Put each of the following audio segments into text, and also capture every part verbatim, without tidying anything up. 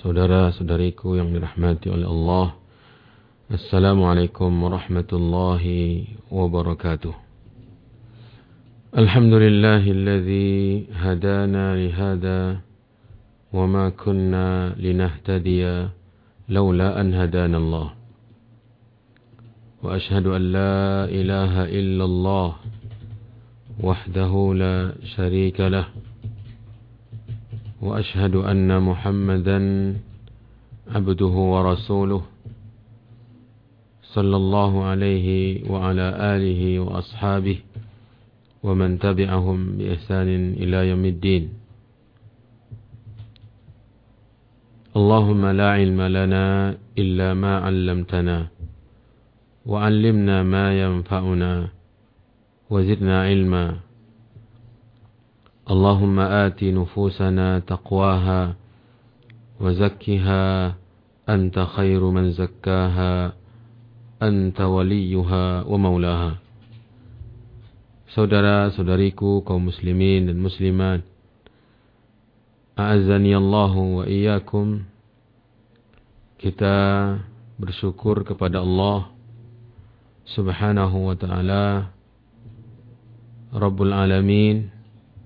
Saudara-saudariku yang dirahmati oleh Allah, Assalamualaikum warahmatullahi wabarakatuh. Alhamdulillahilladzi hadana lihada wa ma kunna linahtadiya laula an hadana Allah. Wa ashhadu an la ilaha illallah wahdahu la syarika lah. وأشهد أن محمدا عبده ورسوله صلى الله عليه وعلى آله وأصحابه ومن تبعهم بإحسان إلى يوم الدين. اللهم لا علم لنا إلا ما علمتنا وعلمنا ما ينفعنا وزدنا علما. اللهم آت نفوسنا تقواها وزكها أنت خير من زكاها أنت وليها ومولاها. Saudara-saudariku kaum muslimin dan muslimat, a'azzani Allahu wa iyyakum. Kita bersyukur kepada Allah Subhanahu wa ta'ala, Rabbul Alamin,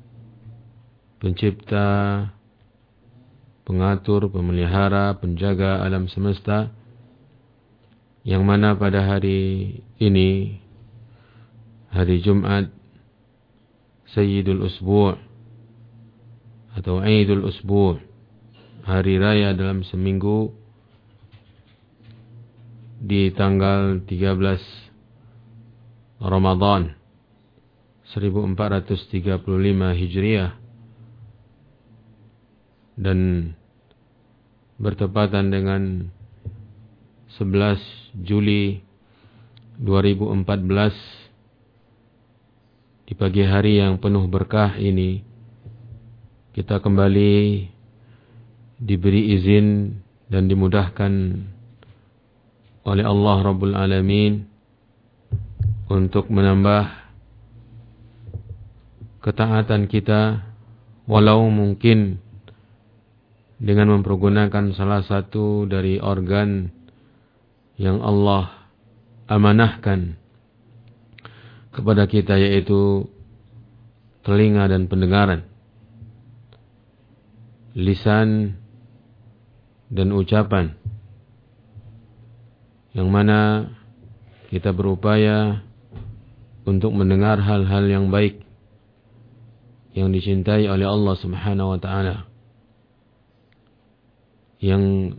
pencipta, pengatur, pemelihara, penjaga alam semesta, yang mana pada hari ini, hari Jumat, Sayyidul Usbu' atau Aidul Usbu', hari raya dalam seminggu, di tanggal tiga belas Ramadan seribu empat ratus tiga puluh lima Hijriah, dan bertepatan dengan sebelas Juli dua ribu empat belas, di pagi hari yang penuh berkah ini, kita kembali diberi izin dan dimudahkan oleh Allah Rabbul Alamin untuk menambah ketaatan kita, walau mungkin dengan mempergunakan salah satu dari organ yang Allah amanahkan kepada kita, yaitu telinga dan pendengaran, lisan dan ucapan, yang mana kita berupaya untuk mendengar hal-hal yang baik yang dicintai oleh Allah Subhanahu wa ta'ala. Yang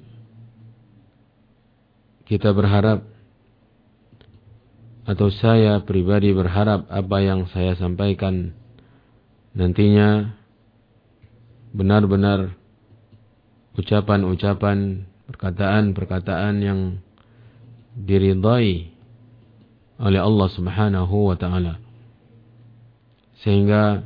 kita berharap, atau saya pribadi berharap, apa yang saya sampaikan nantinya benar-benar ucapan-ucapan, perkataan-perkataan yang diridhai oleh Allah Subhanahu wa ta'ala, sehingga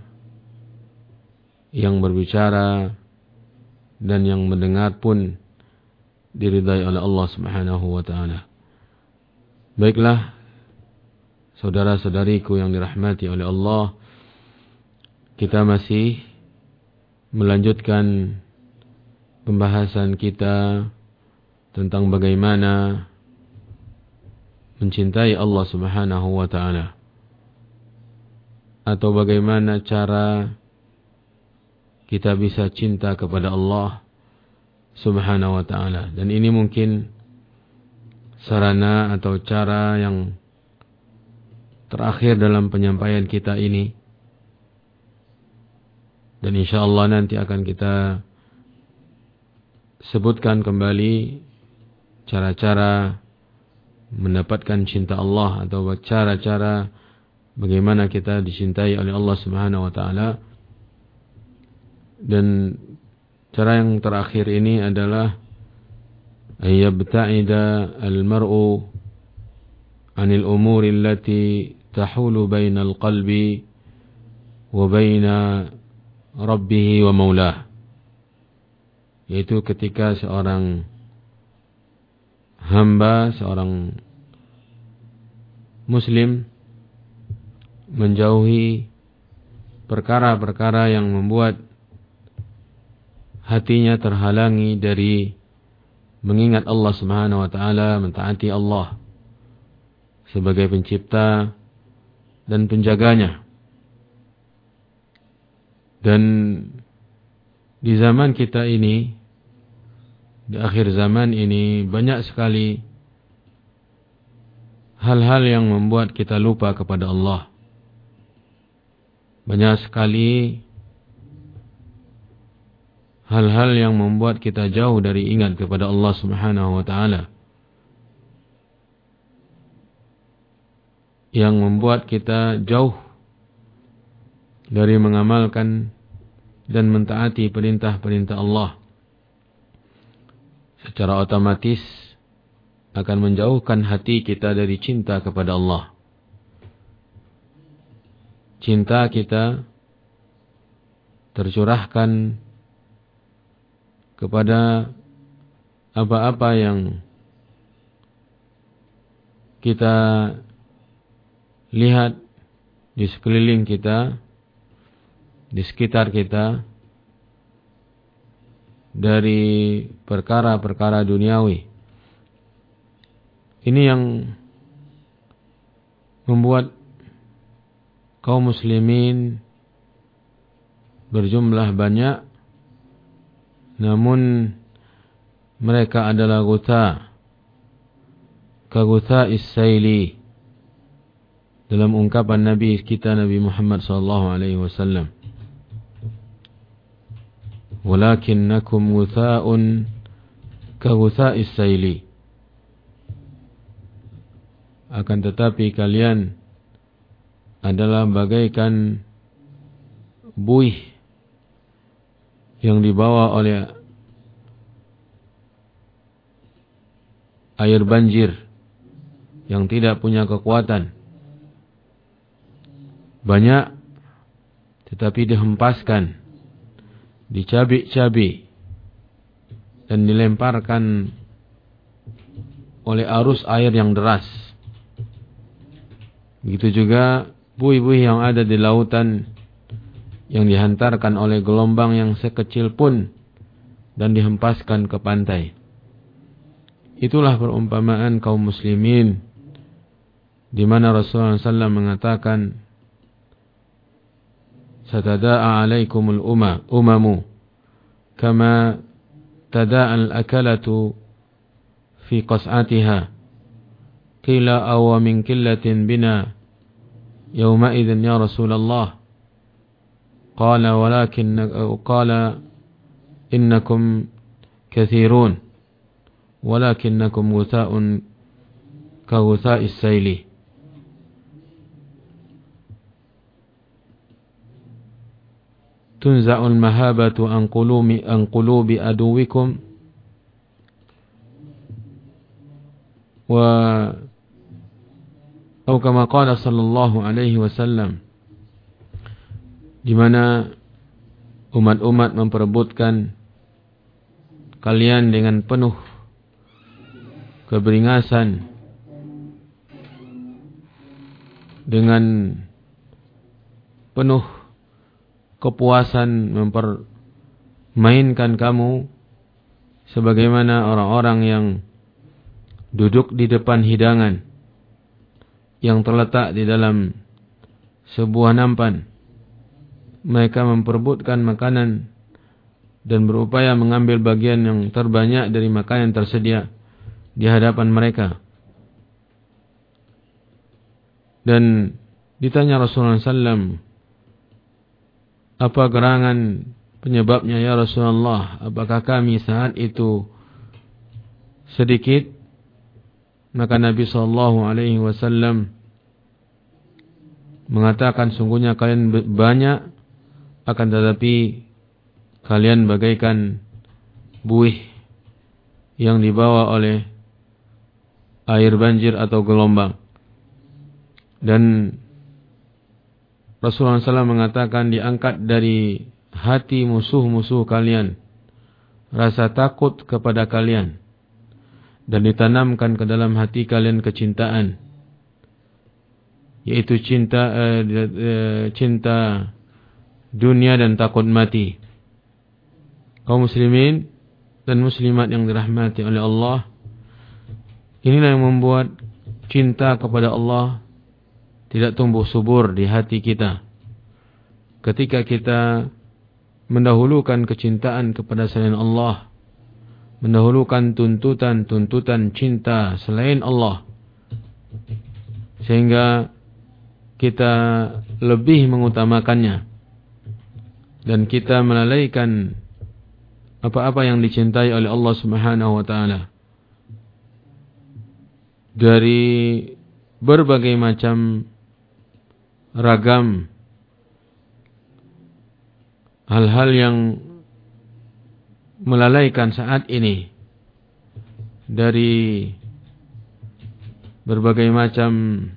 yang berbicara dan yang mendengar pun diridai oleh Allah Subhanahu wa ta'ala. Baiklah, saudara-saudariku yang dirahmati oleh Allah, kita masih melanjutkan pembahasan kita tentang bagaimana mencintai Allah Subhanahu wa ta'ala, atau bagaimana cara kita bisa cinta kepada Allah Subhanahu wa ta'ala. Dan ini mungkin sarana atau cara yang terakhir dalam penyampaian kita ini, dan insyaallah nanti akan kita sebutkan kembali cara-cara mendapatkan cinta Allah, atau cara-cara bagaimana kita dicintai oleh Allah Subhanahu wa ta'ala. Dan cara yang terakhir ini adalah ayyabta'ida al-mar'u 'anil umuri allati tahulu bainal qalbi wa baina rabbih wa maulah, yaitu ketika seorang hamba, seorang muslim menjauhi perkara-perkara yang membuat hatinya terhalangi dari mengingat Allah Subhanahu wa taala, mentaati Allah sebagai pencipta dan penjaganya. Dan di zaman kita ini, di akhir zaman ini, banyak sekali hal-hal yang membuat kita lupa kepada Allah. Banyak sekali hal-hal yang membuat kita jauh dari ingat kepada Allah Subhanahu wa taala, yang membuat kita jauh dari mengamalkan dan mentaati perintah-perintah Allah. Secara otomatis akan menjauhkan hati kita dari cinta kepada Allah. Cinta kita tercurahkan kepada apa-apa yang kita lihat di sekeliling kita, di sekitar kita, dari perkara-perkara duniawi. Ini yang membuat kaum muslimin berjumlah banyak, namun mereka adalah gutha, kagutha is-saili, dalam ungkapan Nabi kita Nabi Muhammad sallallahu alaihi wasallam. Walakinnakum gutha'un kagutha is-saili. Akan tetapi kalian adalah bagaikan buih yang dibawa oleh air banjir yang tidak punya kekuatan. Banyak tetapi dihempaskan, dicabik-cabik dan dilemparkan oleh arus air yang deras. Begitu juga buih-buih yang ada di lautan yang dihantarkan oleh gelombang yang sekecil pun dan dihempaskan ke pantai. Itulah perumpamaan kaum muslimin, di mana Rasulullah sallallahu alaihi wasallam mengatakan, satada'a alaikumul umma umamu kama tada'al akalatu fi qas'atiha qila aw min qillatin bina yawma idzin ya Rasulullah qala walakin qala innakum kathirun walakinnakum gutha'un ka gutha'is saili. Tunza'ul mahabatu an qulubi an qulubi aduwikum wa atau kama qala sallallahu alaihi wasallam, di mana umat-umat memperebutkan kalian dengan penuh keberingasan, dengan penuh kepuasan mempermainkan kamu sebagaimana orang-orang yang duduk di depan hidangan yang terletak di dalam sebuah nampan. Mereka memperebutkan makanan dan berupaya mengambil bagian yang terbanyak dari makanan yang tersedia di hadapan mereka. Dan ditanya Rasulullah sallallahu alaihi wasallam, apa gerangan penyebabnya ya Rasulullah? Apakah kami saat itu sedikit? Maka Nabi sallallahu alaihi wasallam mengatakan, sungguhnya kalian banyak, akan tetapi kalian bagaikan buih yang dibawa oleh air banjir atau gelombang. Dan Rasulullah sallallahu alaihi wasallam mengatakan, diangkat dari hati musuh-musuh kalian rasa takut kepada kalian, dan ditanamkan ke dalam hati kalian kecintaan, yaitu cinta eh, eh, cinta dunia dan takut mati. Kaum muslimin, dan muslimat yang dirahmati oleh Allah, inilah yang membuat cinta kepada Allah tidak tumbuh subur di hati kita. Ketika kita mendahulukan kecintaan kepada selain Allah, mendahulukan tuntutan-tuntutan cinta selain Allah, sehingga kita lebih mengutamakannya dan kita melalaikan apa-apa yang dicintai oleh Allah Subhanahu wa taala dari berbagai macam ragam hal-hal yang melalaikan saat ini, dari berbagai macam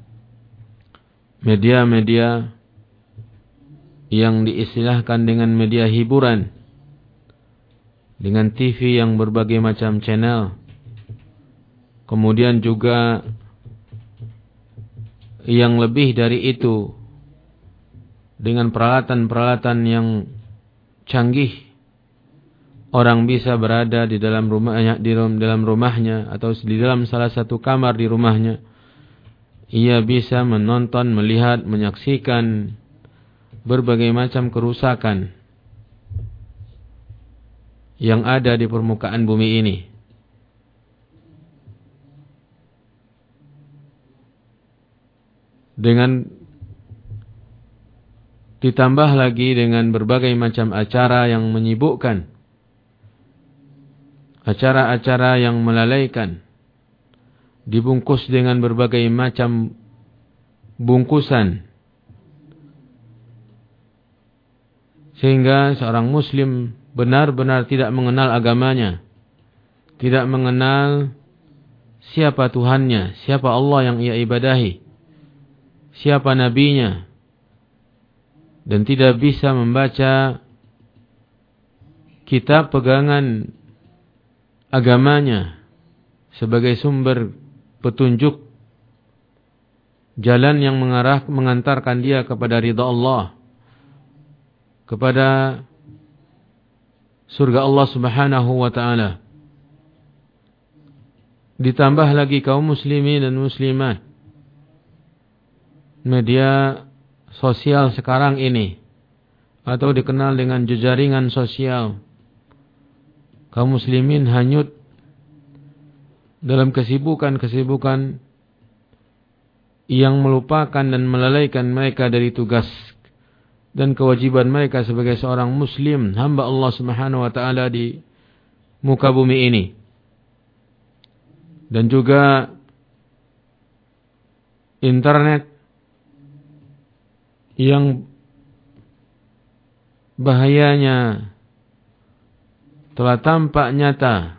media-media yang diistilahkan dengan media hiburan, dengan T V yang berbagai macam channel, kemudian juga yang lebih dari itu dengan peralatan-peralatan yang canggih. Orang bisa berada di dalam rumahnya, di dalam rumahnya atau di dalam salah satu kamar di rumahnya. Ia bisa menonton, melihat, menyaksikan berbagai macam kerusakan yang ada di permukaan bumi ini. Dengan ditambah lagi dengan berbagai macam acara yang menyibukkan, acara-acara yang melalaikan, dibungkus dengan berbagai macam bungkusan, sehingga seorang muslim benar-benar tidak mengenal agamanya, tidak mengenal siapa Tuhannya, siapa Allah yang ia ibadahi, siapa nabinya, dan tidak bisa membaca kitab pegangan agamanya sebagai sumber petunjuk jalan yang mengarah mengantarkan dia kepada ridha Allah, kepada surga Allah Subhanahu wa taala. Ditambah lagi kaum muslimin dan muslimat, media sosial sekarang ini atau dikenal dengan jejaringan sosial, kaum muslimin hanyut dalam kesibukan-kesibukan yang melupakan dan melalaikan mereka dari tugas dan kewajiban mereka sebagai seorang muslim, hamba Allah Subhanahu wa taala di muka bumi ini. Dan juga internet yang bahayanya telah tampak nyata,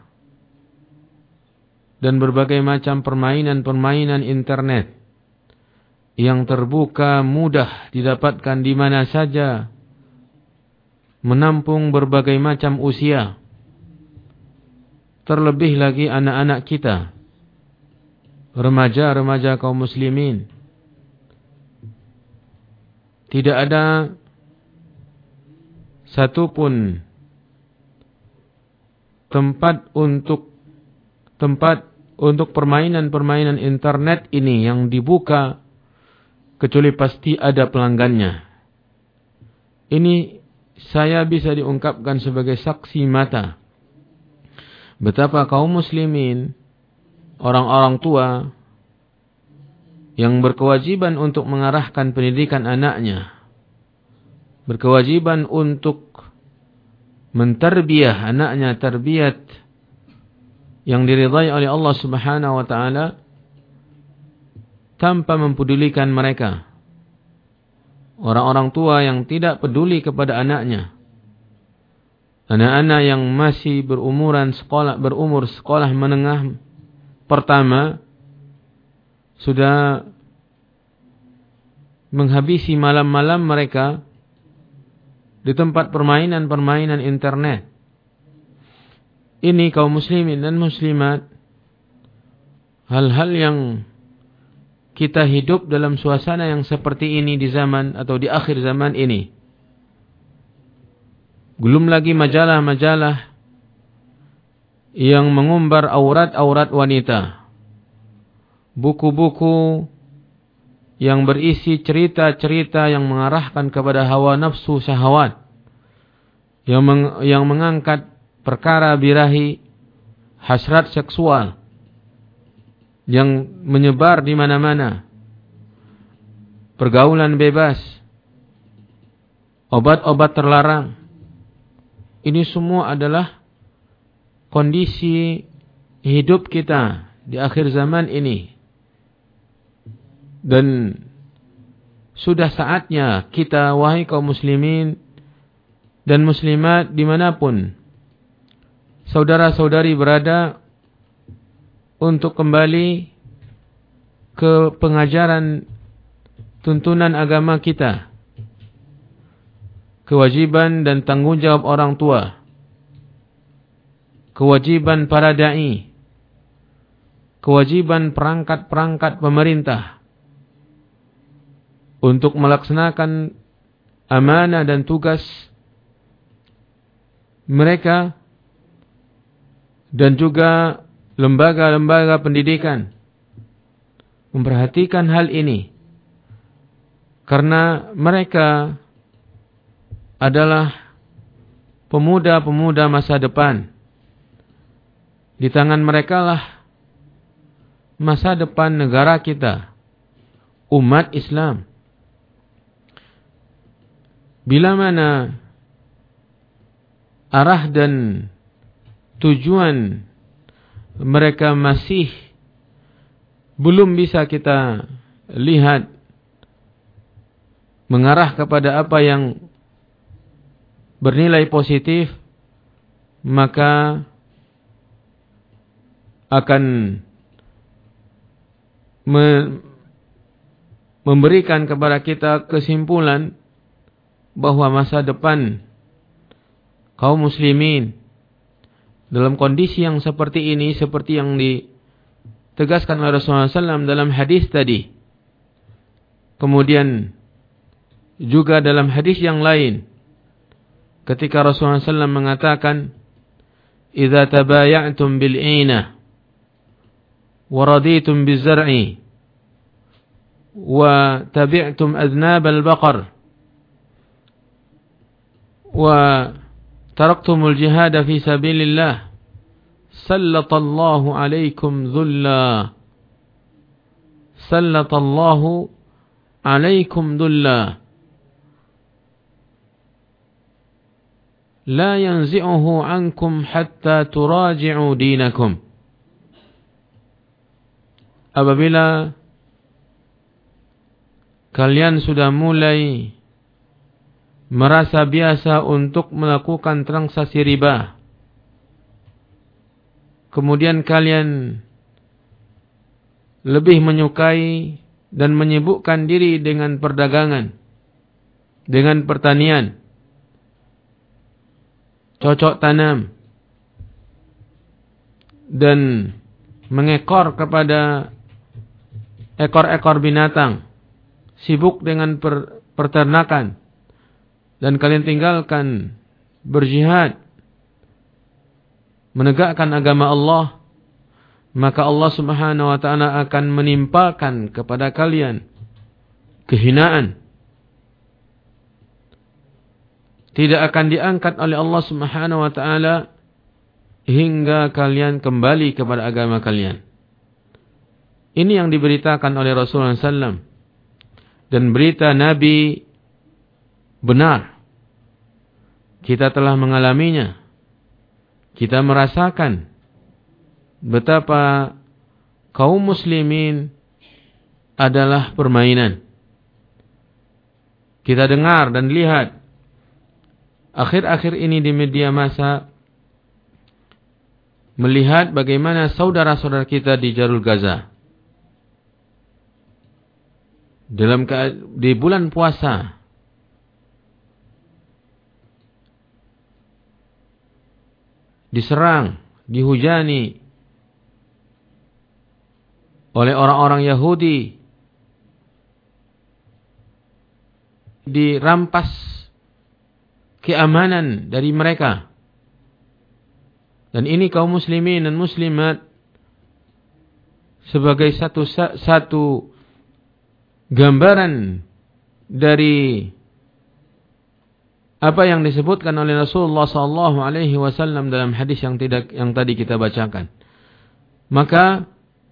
dan berbagai macam permainan-permainan internet yang terbuka mudah didapatkan di mana saja, menampung berbagai macam usia, terlebih lagi anak-anak kita, remaja-remaja kaum muslimin. Tidak ada satupun tempat untuk tempat untuk permainan-permainan internet ini yang dibuka kecuali pasti ada pelanggannya. Ini saya bisa diungkapkan sebagai saksi mata betapa kaum muslimin, orang-orang tua yang berkewajiban untuk mengarahkan pendidikan anaknya, berkewajiban untuk menterbiah anaknya tarbiyat yang diridhai oleh Allah Subhanahu wa taala, tanpa mempedulikan mereka. Orang-orang tua yang tidak peduli kepada anaknya, anak-anak yang masih berumuran sekolah berumur sekolah menengah pertama sudah menghabisi malam-malam mereka di tempat permainan-permainan internet. Ini kaum muslimin dan muslimat, hal-hal yang kita hidup dalam suasana yang seperti ini di zaman atau di akhir zaman ini. Belum lagi majalah-majalah yang mengumbar aurat-aurat wanita, buku-buku yang berisi cerita-cerita yang mengarahkan kepada hawa nafsu syahwat, yang meng, yang mengangkat perkara birahi, hasrat seksual yang menyebar di mana-mana, pergaulan bebas, obat-obat terlarang. Ini semua adalah kondisi hidup kita di akhir zaman ini. Dan sudah saatnya kita, wahai kaum muslimin dan muslimat dimanapun saudara-saudari berada, untuk kembali ke pengajaran tuntunan agama kita, kewajiban dan tanggung jawab orang tua, kewajiban para da'i, kewajiban perangkat-perangkat pemerintah untuk melaksanakan amanah dan tugas mereka, dan juga lembaga-lembaga pendidikan memperhatikan hal ini, karena mereka adalah pemuda-pemuda masa depan. Di tangan mereka lah masa depan negara kita, umat Islam. Bila mana arah dan tujuan mereka masih belum bisa kita lihat mengarah kepada apa yang bernilai positif, maka akan me- memberikan kepada kita kesimpulan bahwa masa depan kaum muslimin dalam kondisi yang seperti ini, seperti yang ditegaskan oleh Rasulullah shallallahu alaihi wasallam dalam hadis tadi, kemudian juga dalam hadis yang lain, ketika Rasulullah shallallahu alaihi wasallam mengatakan, "Idza tabaya'tum bil'ina wa raditum bizar'i wa tabi'tum adnab al-baqar wa taraktumul jihada fi sabilillah, sallatallahu alaikum dhulla sallatallahu alaikum dhulla la yanzi'uhu ankum hatta turaji'u dinakum." Apabila kalian sudah mulai merasa biasa untuk melakukan transaksi riba, kemudian kalian lebih menyukai dan menyibukkan diri dengan perdagangan, dengan pertanian, cocok tanam, dan mengekor kepada ekor-ekor binatang, sibuk dengan per, peternakan, dan kalian tinggalkan berjihad, menegakkan agama Allah, maka Allah Subhanahu wa ta'ala akan menimpakan kepada kalian kehinaan. Tidak akan diangkat oleh Allah Subhanahu wa ta'ala hingga kalian kembali kepada agama kalian. Ini yang diberitakan oleh Rasulullah shallallahu alaihi wasallam, dan berita Nabi benar. Kita telah mengalaminya. Kita merasakan betapa kaum muslimin adalah permainan. Kita dengar dan lihat akhir-akhir ini di media massa, melihat bagaimana saudara-saudara kita di Jalur Gaza dalam di bulan puasa diserang, dihujani oleh orang-orang Yahudi, dirampas keamanan dari mereka, Dan ini kaum muslimin dan muslimat sebagai satu satu gambaran dari apa yang disebutkan oleh Rasulullah sallallahu alaihi wasallam dalam hadis yang tidak yang tadi kita bacakan. Maka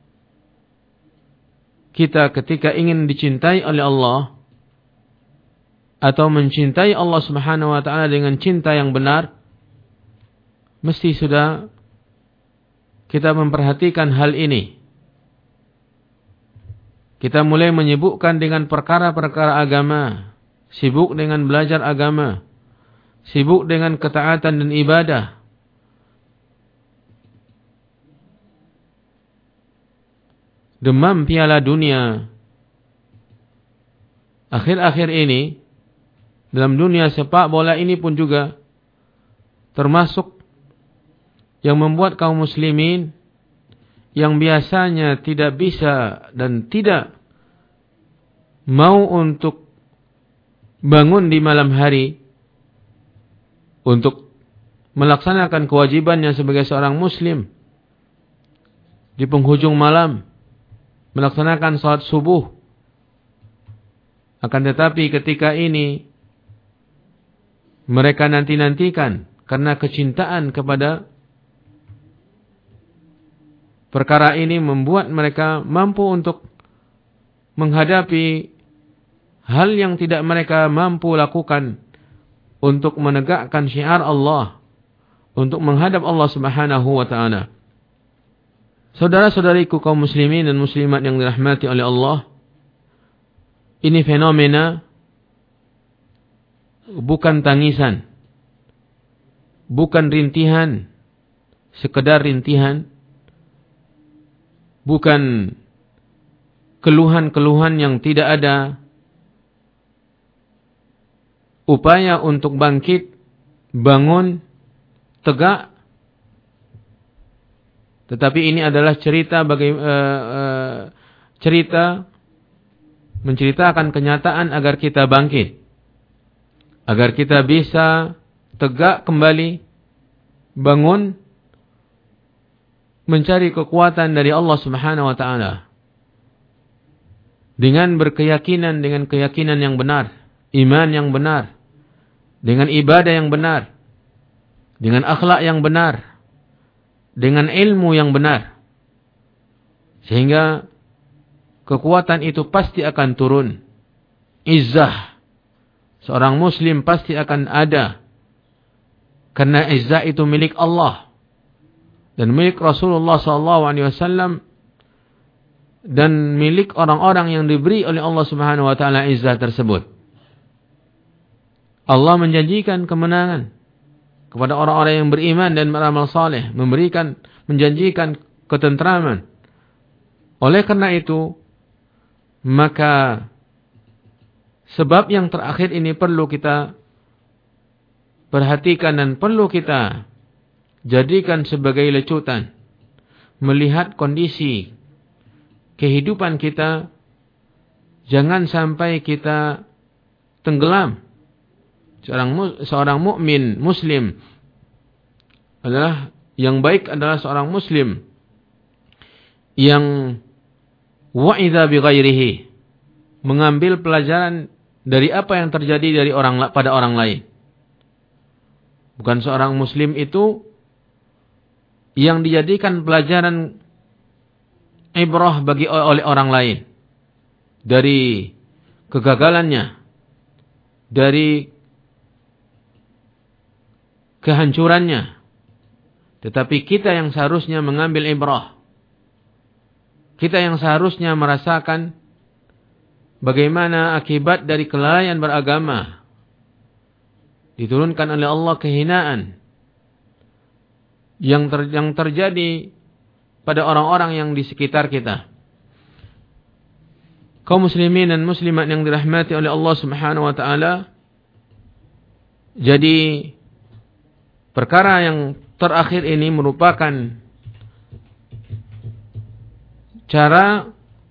kita ketika ingin dicintai oleh Allah atau mencintai Allah Subhanahu wa taala dengan cinta yang benar, mesti sudah kita memperhatikan hal ini. Kita mulai menyibukkan dengan perkara-perkara agama, sibuk dengan belajar agama, sibuk dengan ketaatan dan ibadah. Demam piala dunia akhir-akhir ini, dalam dunia sepak bola ini pun juga termasuk yang membuat kaum muslimin yang biasanya tidak bisa dan tidak mau untuk bangun di malam hari untuk melaksanakan kewajibannya sebagai seorang muslim di penghujung malam, melaksanakan salat subuh. Akan tetapi ketika ini mereka nanti-nantikan karena kecintaan kepada perkara ini membuat mereka mampu untuk menghadapi hal yang tidak mereka mampu lakukan untuk menegakkan syiar Allah, untuk menghadap Allah Subhanahu wa taala. Saudara-saudariku kaum muslimin dan muslimat yang dirahmati oleh Allah, ini fenomena bukan tangisan, bukan rintihan, sekedar rintihan, bukan keluhan-keluhan yang tidak ada upaya untuk bangkit, bangun, tegak. Tetapi ini adalah cerita bagi uh, uh, cerita menceritakan kenyataan agar kita bangkit, agar kita bisa tegak kembali, bangun, mencari kekuatan dari Allah Subhanahu wa taala dengan berkeyakinan dengan keyakinan yang benar, iman yang benar, dengan ibadah yang benar, dengan akhlak yang benar, dengan ilmu yang benar, sehingga kekuatan itu pasti akan turun. Izzah seorang muslim pasti akan ada, karena izzah itu milik Allah dan milik Rasulullah sallallahu alaihi wasallam dan milik orang-orang yang diberi oleh Allah Subhanahu wa taala izzah tersebut. Allah menjanjikan kemenangan kepada orang-orang yang beriman dan beramal saleh, memberikan menjanjikan ketentraman. Oleh karena itu, maka sebab yang terakhir ini perlu kita perhatikan dan perlu kita jadikan sebagai lecutan. Melihat kondisi kehidupan kita, jangan sampai kita tenggelam. Seorang seorang mukmin muslim adalah yang baik adalah seorang muslim yang wa'idha bi ghairihi, mengambil pelajaran dari apa yang terjadi dari orang pada orang lain. Bukan seorang muslim itu yang dijadikan pelajaran ibrah bagi oleh orang lain dari kegagalannya, dari kehancurannya. Tetapi kita yang seharusnya mengambil ibrah, kita yang seharusnya merasakan bagaimana akibat dari kelalaian beragama, diturunkan oleh Allah kehinaan yang, ter, yang terjadi pada orang-orang yang di sekitar kita. Kaum muslimin dan muslimat yang dirahmati oleh Allah Subhanahu wa taala, jadi perkara yang terakhir ini merupakan cara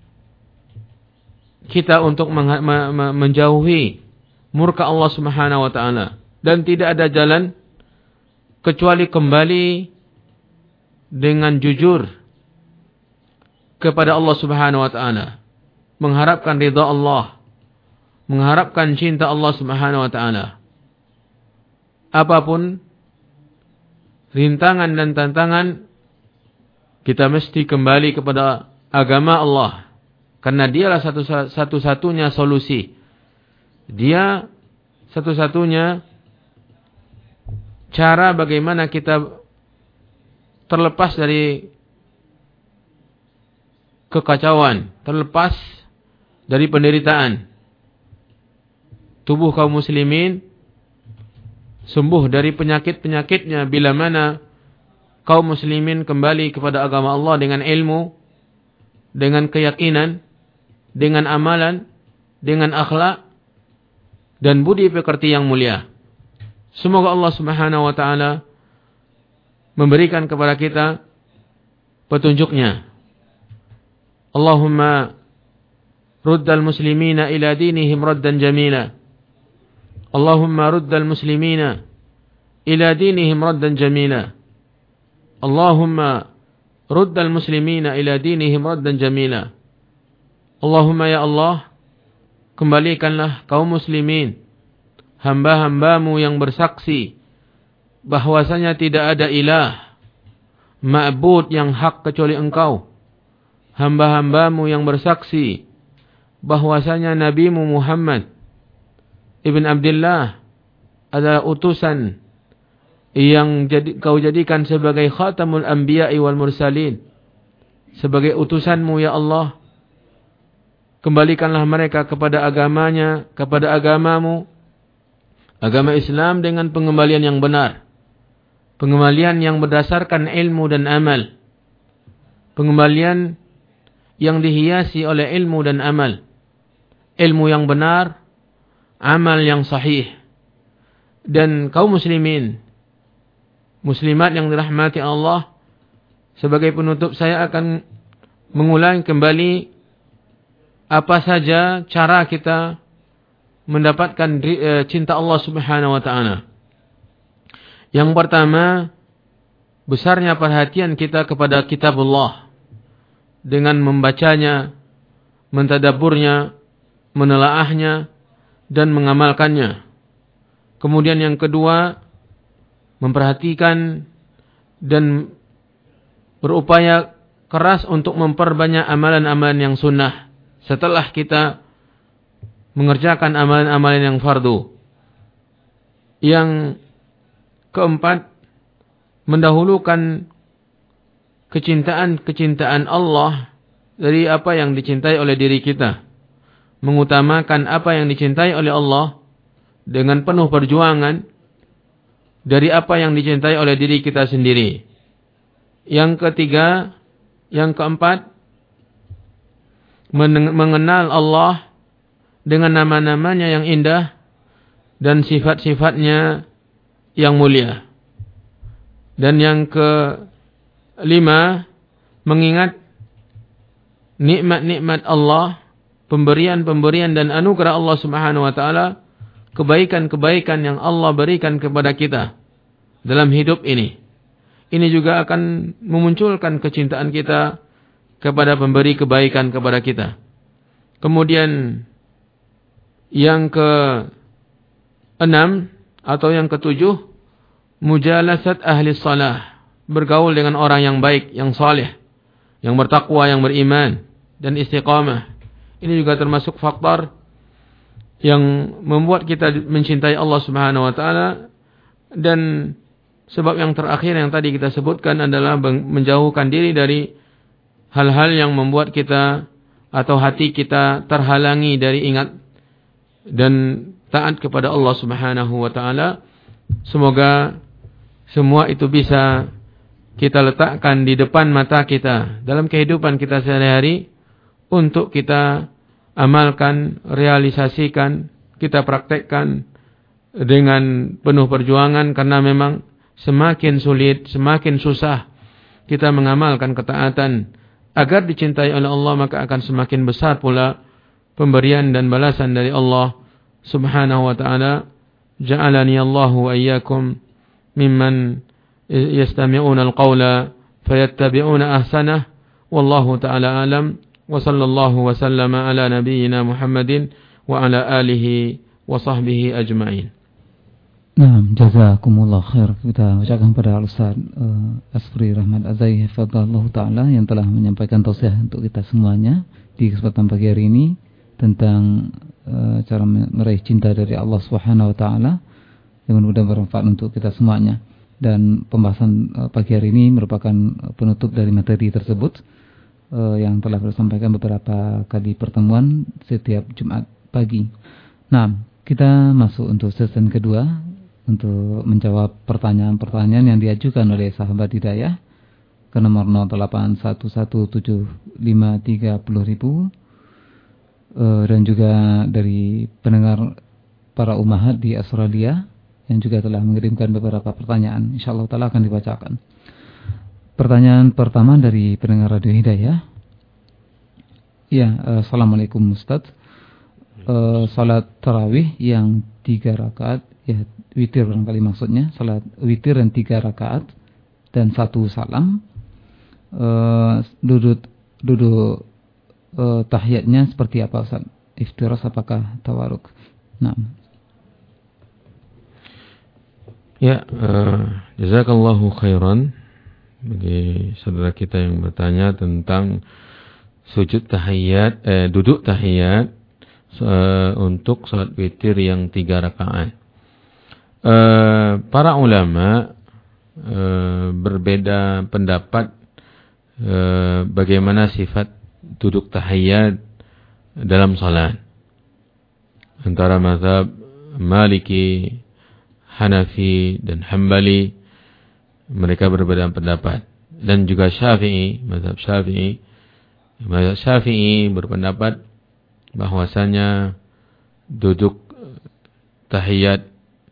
kita untuk menjauhi murka Allah Subhanahu wa taala, dan tidak ada jalan kecuali kembali dengan jujur kepada Allah Subhanahu wa taala, mengharapkan ridha Allah, mengharapkan cinta Allah Subhanahu wa taala. Apapun rintangan dan tantangan, kita mesti kembali kepada agama Allah, karena dialah satu satu-satunya solusi. Dia satu-satunya cara bagaimana kita terlepas dari kekacauan, terlepas dari penderitaan. Tubuh kaum muslimin sembuh dari penyakit-penyakitnya bila mana kaum muslimin kembali kepada agama Allah dengan ilmu, dengan keyakinan, dengan amalan, dengan akhlak dan budi pekerti yang mulia. Semoga Allah Subhanahu wa taala memberikan kepada kita petunjuknya. Allahumma ruddal muslimina ila dinihim raddan jamila. Allahumma ruddal muslimina ila dinihim raddan jamila. Allahumma ruddal muslimina ila dinihim raddan jamila. Allahumma ya Allah, kembalikanlah kaum muslimin, hamba-hambamu yang bersaksi bahwasanya tidak ada ilah, ma'bud yang hak kecuali Engkau. Hamba-hambamu yang bersaksi bahwasanya Nabimu Muhammad Ibn Abdullah adalah utusan yang jadi, kau jadikan sebagai khatamul anbiya'i wal mursalin, sebagai utusanmu ya Allah. Kembalikanlah mereka kepada agamanya, kepada agamamu, agama Islam dengan pengembalian yang benar, pengembalian yang berdasarkan ilmu dan amal, pengembalian yang dihiasi oleh ilmu dan amal, ilmu yang benar, amal yang sahih. Dan kaum muslimin, muslimat yang dirahmati Allah, sebagai penutup saya akan mengulang kembali apa saja cara kita mendapatkan cinta Allah Subhanahu wa taala. Yang pertama, besarnya perhatian kita kepada kitabullah dengan membacanya, mentadabburnya, menelaahnya dan mengamalkannya. Kemudian yang kedua, memperhatikan dan berupaya keras untuk memperbanyak amalan-amalan yang sunnah setelah kita mengerjakan amalan-amalan yang fardu. Yang keempat, mendahulukan kecintaan-kecintaan Allah dari apa yang dicintai oleh diri kita. Mengutamakan apa yang dicintai oleh Allah dengan penuh perjuangan dari apa yang dicintai oleh diri kita sendiri. Yang ketiga, yang keempat, mengenal Allah dengan nama-namanya yang indah dan sifat-sifatnya yang mulia. Dan yang kelima, mengingat nikmat-nikmat Allah, pemberian-pemberian dan anugerah Allah Subhanahu wa taala, kebaikan-kebaikan yang Allah berikan kepada kita dalam hidup ini. Ini juga akan memunculkan kecintaan kita kepada pemberi kebaikan kepada kita. Kemudian yang keenam atau yang ketujuh, mujalasat ahli salah, bergaul dengan orang yang baik, yang saleh, yang bertakwa, yang beriman dan istiqamah. Ini juga termasuk faktor yang membuat kita mencintai Allah Subhanahu wa taala. Dan sebab yang terakhir yang tadi kita sebutkan adalah menjauhkan diri dari hal-hal yang membuat kita atau hati kita terhalangi dari ingat dan taat kepada Allah Subhanahu wa taala. Semoga semua itu bisa kita letakkan di depan mata kita dalam kehidupan kita sehari-hari untuk kita amalkan, realisasikan, kita praktekkan dengan penuh perjuangan, karena memang semakin sulit, semakin susah kita mengamalkan ketaatan agar dicintai oleh Allah, maka akan semakin besar pula pemberian dan balasan dari Allah Subhanahu wa taala. Ja'alani Allahu wa iyyakum mimman yastami'una al-qawla fayattabi'una ahsanah. Wallahu ta'ala alam. Wa sallallahu wa sallama ala nabiyyina Muhammadin wa ala alihi wa sahbihi ajma'in. Nah, jazakumullah khair. Kita ucapkan pada Ustaz uh, Asfri Rahmat Azai hafizahullah ta'ala yang telah menyampaikan tausiah untuk kita semuanya di kesempatan pagi hari ini tentang uh, cara meraih cinta dari Allah Subhanahu wa taala yang mudah-mudahan bermanfaat untuk kita semuanya. Dan pembahasan uh, pagi hari ini merupakan uh, penutup dari materi tersebut uh, yang telah disampaikan beberapa kali pertemuan setiap Jumat pagi. Nah, kita masuk untuk sesi kedua untuk menjawab pertanyaan-pertanyaan yang diajukan oleh sahabat hidayah ke nomor nol delapan satu satu tujuh lima tiga nol ribu uh, dan juga dari pendengar para umahat di Australia yang juga telah mengirimkan beberapa pertanyaan. InsyaAllah ta'ala akan dibacakan. Pertanyaan pertama dari pendengar Radio Hidayah. Ya, uh, Assalamualaikum Ustaz. Uh, salat tarawih yang tiga rakaat, ya witir barangkali maksudnya, salat witir dan tiga rakaat dan satu salam. Uh, duduk duduk uh, tahiyatnya seperti apa Ustaz? Iftiras apakah tawaruk? Nah. Ya, uh, jazakallahu khairan bagi saudara kita yang bertanya tentang sujud tahiyat, eh, duduk tahiyat uh, untuk salat witir yang tiga rakaat. Uh, para ulama uh, berbeda pendapat uh, bagaimana sifat duduk tahiyat dalam salat. Antara mazhab Maliki, Hanafi dan Hambali, mereka berbeda pendapat. Dan juga Syafi'i, mazhab Syafi'i. Mazhab Syafi'i berpendapat bahwasanya duduk tahiyat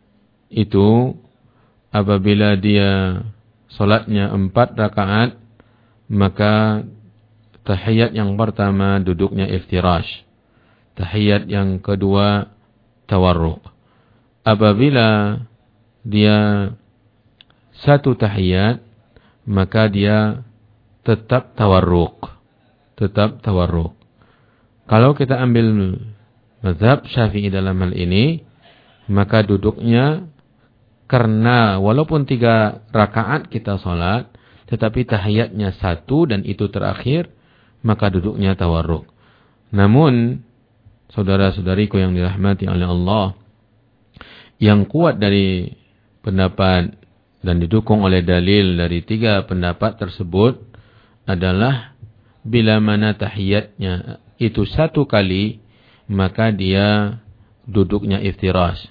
itu apabila dia salatnya empat rakaat, maka tahiyat yang pertama duduknya iftirash. Tahiyat yang kedua tawarruk. Apabila dia satu tahiyat, maka dia tetap tawarruk. Tetap tawarruk. Kalau kita ambil mazhab Syafi'i dalam hal ini, maka duduknya karena walaupun tiga rakaat kita sholat, tetapi tahiyatnya satu dan itu terakhir, maka duduknya tawarruk. Namun, saudara-saudariku yang dirahmati oleh Allah, yang kuat dari pendapat dan didukung oleh dalil dari tiga pendapat tersebut adalah bila mana tahiyatnya itu satu kali, maka dia duduknya iftirash.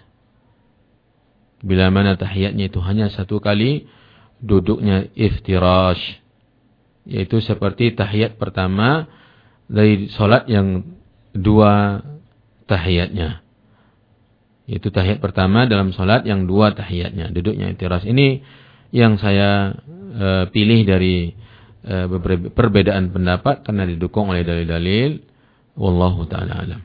Bila mana tahiyatnya itu hanya satu kali, duduknya iftirash. Yaitu seperti tahiyat pertama dari solat yang dua tahiyatnya. Itu tahiyat pertama dalam solat yang dua tahiyatnya. Duduknya iftirash. Ini yang saya uh, pilih dari uh, perbedaan pendapat karena didukung oleh dalil-dalil. Wallahu ta'ala alam.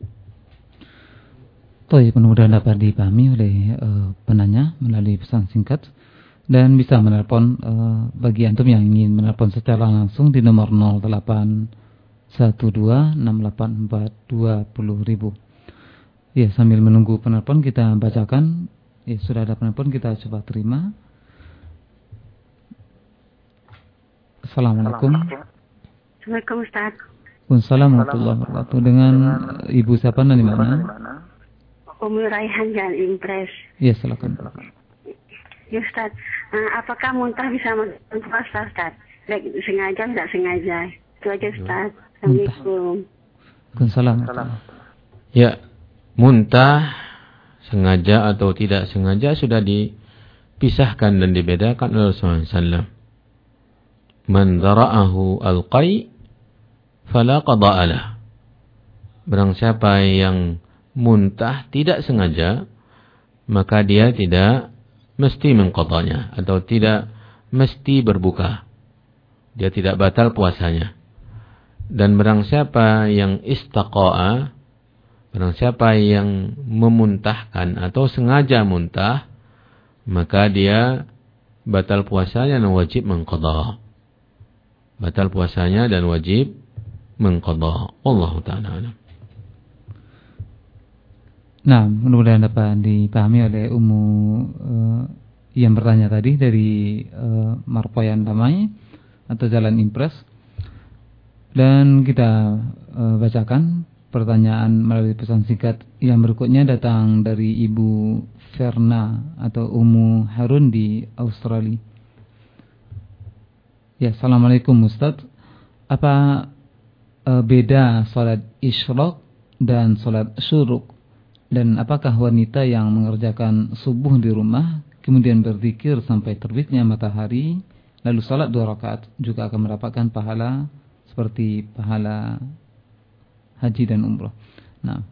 Baik, mudah-mudahan dapat dipahami oleh uh, penanya melalui pesan singkat. Dan bisa menelpon uh, bagi antum yang ingin menelpon secara langsung di nomor nol delapan satu dua enam delapan empat dua nol ribu. Ya, sambil menunggu penelpon kita bacakan. Ya, sudah ada penelpon, kita coba terima. Assalamualaikum. Assalamualaikum Ustaz. Waalaikumsalam warahmatullahi wabarakatuh. Dengan Ibu siapa dan di mana? Umi Raihan Jalan Impres. Ya, silakan. Ya Ustaz, uh, apakah muntah bisa masuk puasa Ustaz? Baik sengaja tidak sengaja. Itu aja Ustaz. Assalamualaikum. Waalaikumsalam. Ya, muntah sengaja atau tidak sengaja sudah dipisahkan dan dibedakan oleh Rasulullah sallallahu alaihi wasallam. Man zara'ahu al-qai fala qada'a lah. Barang siapa yang muntah tidak sengaja, maka dia tidak mesti mengqadanya atau tidak mesti berbuka. Dia tidak batal puasanya. Dan barang siapa yang istaqa'a, barang siapa yang memuntahkan atau sengaja muntah, maka dia batal puasanya dan wajib mengqadha. batal puasanya dan wajib mengqadha. Wallahu ta'ala alam. Nah, mudah-mudahan dapat dipahami oleh Ummu uh, yang bertanya tadi dari uh, Marpoyan Damai atau Jalan Impres. Dan kita uh, bacakan pertanyaan melalui pesan singkat yang berikutnya datang dari Ibu Verna atau Ummu Harun di Australia. Ya, Assalamualaikum Ustaz. Apa uh, beda salat isyraq dan salat syuruk? Dan apakah wanita yang mengerjakan subuh di rumah kemudian berzikir sampai terbitnya matahari lalu salat dua rakaat juga akan mendapatkan pahala seperti pahala haji dan umrah? Nah,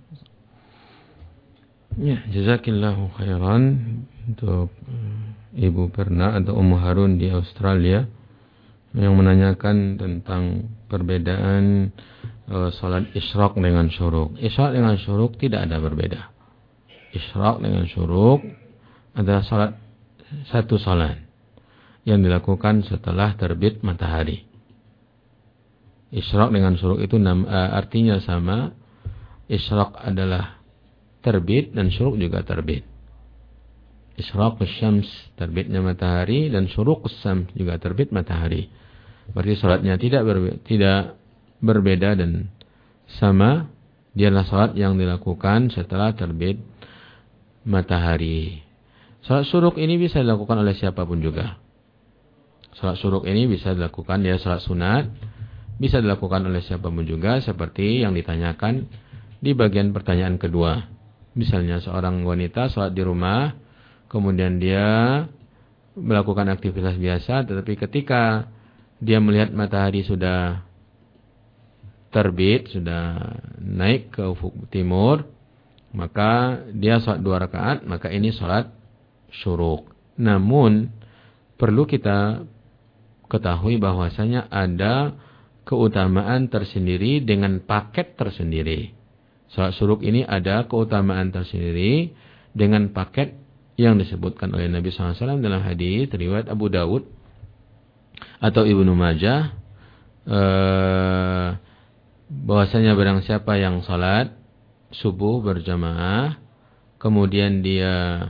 ya, jazakillahu khairan untuk Ibu Perna atau Ummu Harun di Australia yang menanyakan tentang perbedaan uh, salat isyraq dengan syuruk. Isyraq dengan syuruk tidak ada berbeda. Isyraq dengan syuruk adalah salat satu salat yang dilakukan setelah terbit matahari. Isyraq dengan syuruk itu uh, artinya sama. Isyraq adalah terbit dan syuruk juga terbit. Isyraq syams terbitnya matahari dan syuruk syams juga terbit matahari. Berarti salatnya tidak berbeda, tidak berbeda dan sama. Dialah salat yang dilakukan setelah terbit matahari. Salat syuruk ini bisa dilakukan oleh siapapun juga. Salat syuruk ini bisa dilakukan, ya salat sunat, bisa dilakukan oleh siapapun juga seperti yang ditanyakan di bagian pertanyaan kedua. Misalnya seorang wanita salat di rumah, kemudian dia melakukan aktivitas biasa, tetapi ketika dia melihat matahari sudah terbit, sudah naik ke ufuk timur, maka dia salat dua rakaat, maka ini salat syuruk. Namun perlu kita ketahui bahwasanya ada keutamaan tersendiri dengan paket tersendiri. Salat syuruk ini ada keutamaan tersendiri dengan paket yang disebutkan oleh Nabi shallallahu alaihi wasallam dalam hadis riwayat Abu Dawud atau Ibnu Majah, eh, bahwasanya barang siapa yang salat subuh berjamaah, kemudian dia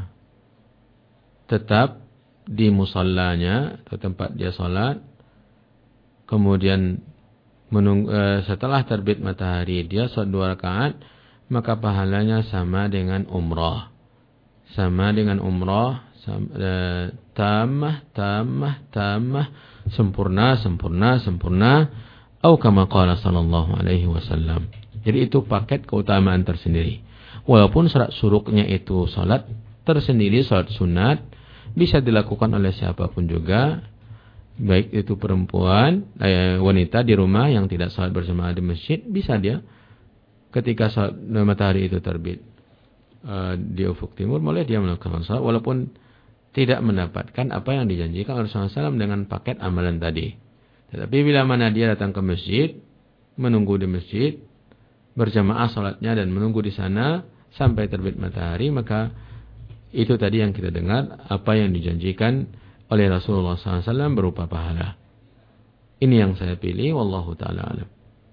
tetap di musallanya atau tempat dia salat, kemudian menunggu, eh, setelah terbit matahari dia salat dua rakaat, maka pahalanya sama dengan umrah, sama dengan umrah, sama, eh, tamah, tamah, tamah, sempurna, sempurna, sempurna, atau kama qala sallallahu alaihi wasallam. Jadi itu paket keutamaan tersendiri. Walaupun salat syuruknya itu salat tersendiri, salat sunat, bisa dilakukan oleh siapapun juga, baik itu perempuan, eh, wanita di rumah yang tidak salat berjamaah di masjid, bisa dia ketika salat matahari itu terbit eh, di ufuk timur, boleh dia melakukan salat walaupun tidak mendapatkan apa yang dijanjikan oleh Rasulullah shallallahu alaihi wasallam dengan paket amalan tadi. Tetapi bila mana dia datang ke masjid, menunggu di masjid, berjamaah salatnya dan menunggu di sana sampai terbit matahari, maka itu tadi yang kita dengar apa yang dijanjikan oleh Rasulullah shallallahu alaihi wasallam berupa pahala. Ini yang saya pilih, wallahu taala alam.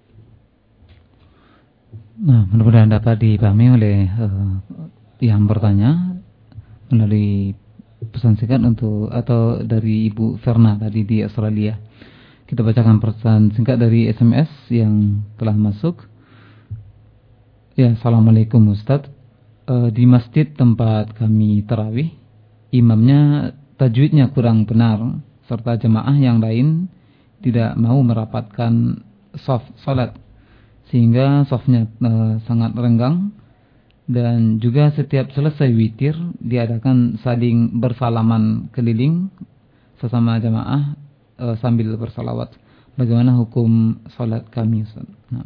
Nah, mudah-mudahan dapat dipahami oleh uh, yang bertanya melalui pesan singkat untuk atau dari Ibu Verna tadi di Australia. Kita bacakan pesan singkat dari S M S yang telah masuk. Ya, Assalamualaikum Ustaz. E, di masjid tempat kami tarawih, imamnya tajwidnya kurang benar, serta jemaah yang lain tidak mau merapatkan shaf salat, sehingga shafnya e, sangat renggang. Dan juga setiap selesai witir diadakan saling bersalaman keliling sesama jemaah e, sambil bersalawat. Bagaimana hukum salat kami, Ustaz? Nah.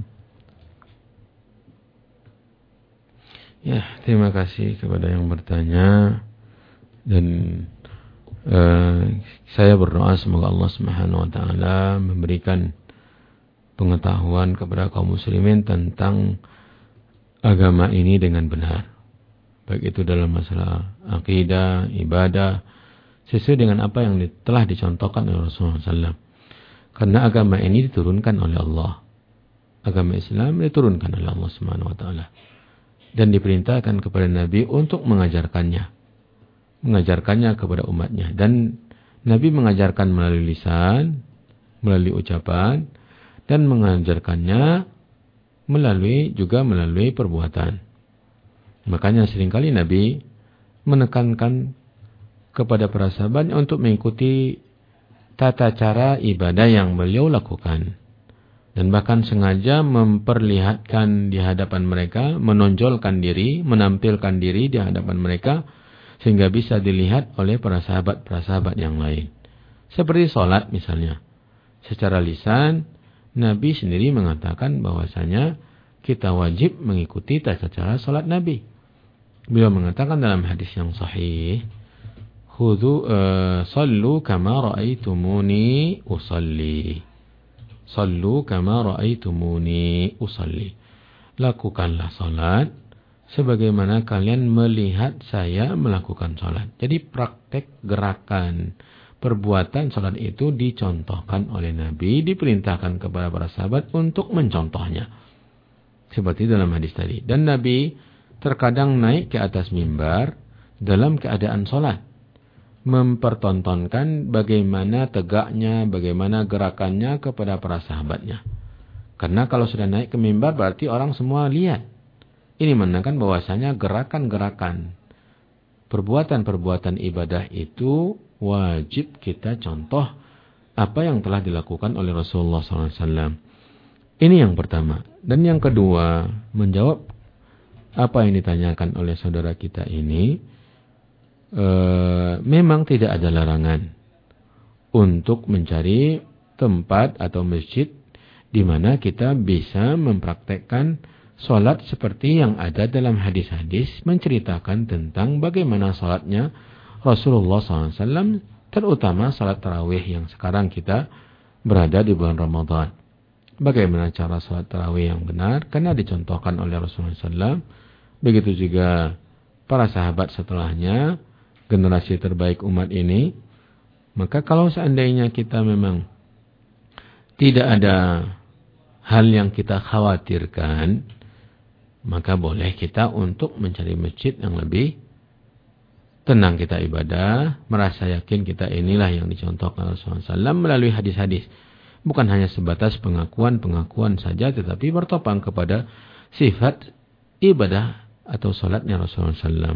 Ya, terima kasih kepada yang bertanya, dan uh, saya berdoa semoga Allah Subhanahu wa taala memberikan pengetahuan kepada kaum muslimin tentang agama ini dengan benar, baik itu dalam masalah akidah, ibadah, sesuai dengan apa yang telah dicontohkan oleh Rasulullah shallallahu alaihi wasallam. Karena agama ini diturunkan oleh Allah. Agama Islam diturunkan oleh Allah Subhanahu wa taala. Dan diperintahkan kepada Nabi untuk mengajarkannya. Mengajarkannya kepada umatnya. Dan Nabi mengajarkan melalui lisan, melalui ucapan, dan mengajarkannya melalui juga melalui perbuatan. Makanya seringkali Nabi menekankan kepada para sahabatnya untuk mengikuti tata cara ibadah yang beliau lakukan. Dan bahkan sengaja memperlihatkan di hadapan mereka, menonjolkan diri, menampilkan diri di hadapan mereka, sehingga bisa dilihat oleh para sahabat-para sahabat yang lain. Seperti sholat misalnya. Secara lisan, Nabi sendiri mengatakan bahwasanya kita wajib mengikuti tata cara sholat Nabi. Beliau mengatakan dalam hadis yang sahih, Khudhu uh, sallu kama ra'aitumuni usalli. Sallu kama ra'aitumuni usalli. Lakukanlah salat sebagaimana kalian melihat saya melakukan salat. Jadi praktek gerakan perbuatan salat itu dicontohkan oleh Nabi, diperintahkan kepada para sahabat untuk mencontohnya. Seperti dalam hadis tadi. Dan Nabi terkadang naik ke atas mimbar dalam keadaan salat, mempertontonkan bagaimana tegaknya, bagaimana gerakannya kepada para sahabatnya. Karena kalau sudah naik ke mimbar berarti orang semua lihat. Ini menandakan bahwasanya gerakan-gerakan, perbuatan-perbuatan ibadah itu wajib kita contoh apa yang telah dilakukan oleh Rasulullah shallallahu alaihi wasallam. Ini yang pertama. Dan yang kedua, menjawab apa yang ditanyakan oleh saudara kita ini, E, memang tidak ada larangan untuk mencari tempat atau masjid di mana kita bisa mempraktekkan sholat seperti yang ada dalam hadis-hadis menceritakan tentang bagaimana sholatnya Rasulullah shallallahu alaihi wasallam, terutama sholat tarawih yang sekarang kita berada di bulan Ramadan. Bagaimana cara sholat tarawih yang benar, karena dicontohkan oleh Rasulullah shallallahu alaihi wasallam. Begitu juga para sahabat setelahnya, generasi terbaik umat ini. Maka kalau seandainya kita memang tidak ada hal yang kita khawatirkan, maka boleh kita untuk mencari masjid yang lebih tenang kita ibadah, merasa yakin kita inilah yang dicontohkan Rasulullah shallallahu alaihi wasallam melalui hadis-hadis. Bukan hanya sebatas pengakuan-pengakuan saja, tetapi bertopang kepada sifat ibadah atau salatnya Rasulullah shallallahu alaihi wasallam.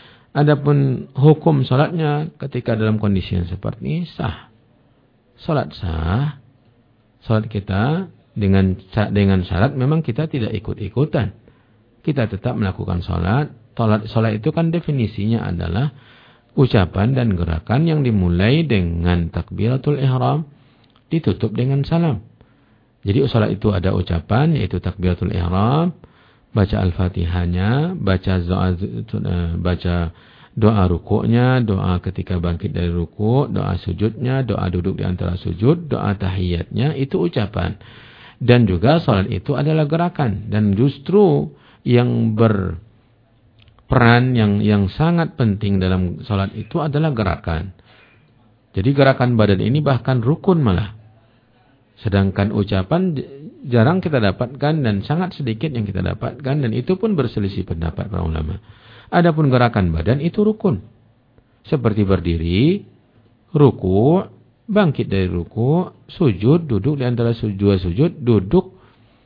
Adapun hukum salatnya ketika dalam kondisi yang seperti ini sah. Salat sah. Salat kita dengan dengan syarat memang kita tidak ikut-ikutan. Kita tetap melakukan salat. Salat salat itu kan definisinya adalah ucapan dan gerakan yang dimulai dengan takbiratul ihram, ditutup dengan salam. Jadi salat itu ada ucapan yaitu takbiratul ihram, baca Al-Fatihahnya, baca doa, baca doa rukuknya, doa ketika bangkit dari rukuk, doa sujudnya, doa duduk di antara sujud, doa tahiyatnya, itu ucapan. Dan juga salat itu adalah gerakan. Dan justru yang berperan, yang yang sangat penting dalam salat itu adalah gerakan. Jadi gerakan badan ini bahkan rukun malah. Sedangkan ucapan jarang kita dapatkan dan sangat sedikit yang kita dapatkan, dan itu pun berselisih pendapat para ulama. Adapun gerakan badan itu rukun. Seperti berdiri, ruku, bangkit dari ruku, sujud, duduk di antara dua sujud, duduk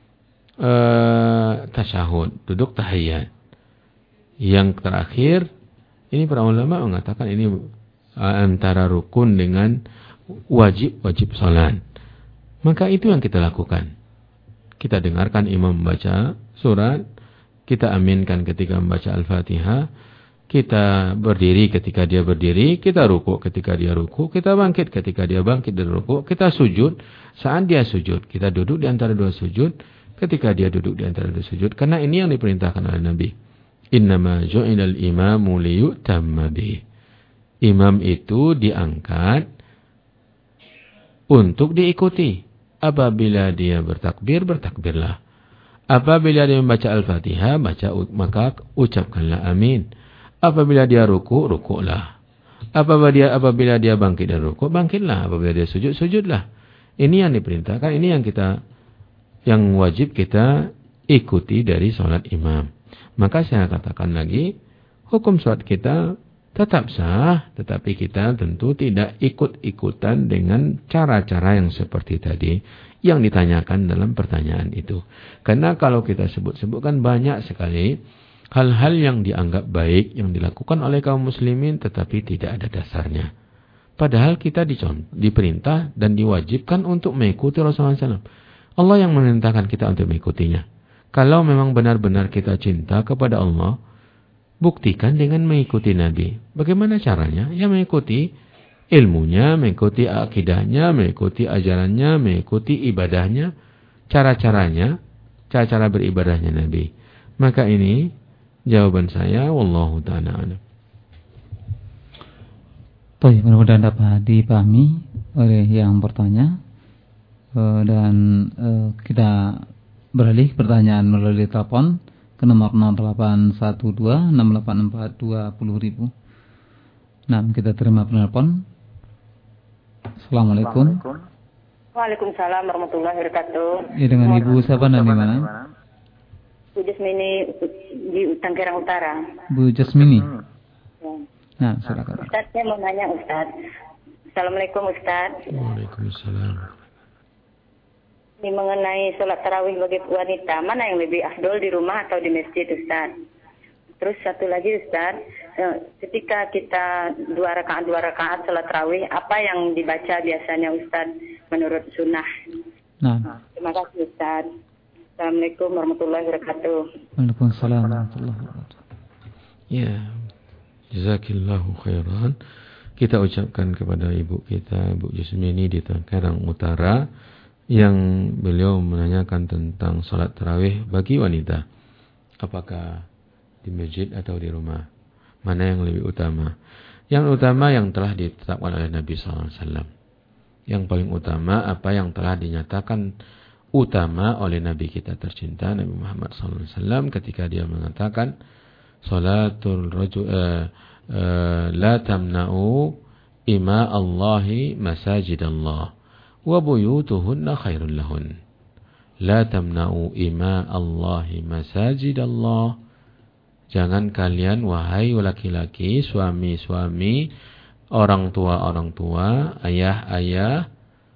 uh, tasyahud, duduk tahiyat. Yang terakhir, ini para ulama mengatakan ini uh, antara rukun dengan wajib-wajib salat. Maka itu yang kita lakukan. Kita dengarkan imam membaca surat, kita aminkan ketika membaca Al-Fatihah, kita berdiri ketika dia berdiri, kita rukuk ketika dia rukuk, kita bangkit ketika dia bangkit dari rukuk, kita sujud saat dia sujud, kita duduk di antara dua sujud ketika dia duduk di antara dua sujud. Karena ini yang diperintahkan oleh Nabi. Innama ju'ilal imamu liyu'tamma bih. Imam itu diangkat untuk diikuti. Apabila dia bertakbir, bertakbirlah. Apabila dia membaca Al-Fatihah, baca maka ucapkanlah amin. Apabila dia ruku, rukuklah. Apabila dia apabila dia bangkit dari ruku, bangkitlah. Apabila dia sujud, sujudlah. Ini yang diperintahkan, ini yang kita yang wajib kita ikuti dari sholat imam. Maka saya katakan lagi, hukum sholat kita tetap sah, tetapi kita tentu tidak ikut-ikutan dengan cara-cara yang seperti tadi yang ditanyakan dalam pertanyaan itu. Karena kalau kita sebut-sebutkan banyak sekali hal-hal yang dianggap baik yang dilakukan oleh kaum muslimin tetapi tidak ada dasarnya. Padahal kita diperintah dan diwajibkan untuk mengikuti Rasulullah shallallahu alaihi wasallam. Allah yang memerintahkan kita untuk mengikutinya. Kalau memang benar-benar kita cinta kepada Allah, buktikan dengan mengikuti Nabi. Bagaimana caranya? Ya mengikuti ilmunya, mengikuti akidahnya, mengikuti ajarannya, mengikuti ibadahnya, cara-caranya, cara-cara beribadahnya Nabi. Maka ini jawaban saya, wallahu ta'ala a'lam. Baik, mudah-mudahan dapat dipahami oleh yang bertanya. Dan kita beralih pertanyaan melalui telepon ke nomor nol delapan satu dua enam delapan empat dua nol ribu. Nah, kita terima penelpon. Assalamualaikum. Waalaikumsalam warahmatullahi wabarakatuh. Ya, dengan Ibu siapa dan di mana? Bu Jasmini di Tanggerang Utara. Bu Jasmini. Ya. Nah, silakan. Ustaz, saya mau nanya Ustaz. Assalamualaikum Ustaz. Waalaikumsalam. Ini mengenai sholat tarawih bagi wanita, mana yang lebih afdol di rumah atau di masjid Ustaz? Terus satu lagi Ustaz, ketika kita dua rakaat dua rakaat sholat tarawih, apa yang dibaca biasanya Ustaz menurut sunnah? Nah. Terima kasih Ustaz. Assalamualaikum warahmatullahi wabarakatuh. Waalaikumsalam warahmatullahi wabarakatuh. Ya, jazakillahu khairan. Kita ucapkan kepada ibu kita, Ibu Jasmini di Tanggerang Utara, yang beliau menanyakan tentang salat tarawih bagi wanita. Apakah di masjid atau di rumah? Mana yang lebih utama? Yang utama yang telah ditetapkan oleh Nabi sallallahu alaihi wasallam. Yang paling utama apa yang telah dinyatakan utama oleh Nabi kita tercinta Nabi Muhammad sallallahu alaihi wasallam ketika dia mengatakan salatul rajul uh, uh, la tamna'u ima Allahi masajidallah wa buyutuhunna khairul lahun. La tamna'u ima Allahi masajidallah. Jangan kalian wahai laki-laki, suami-suami, orang tua-orang tua, ayah-ayah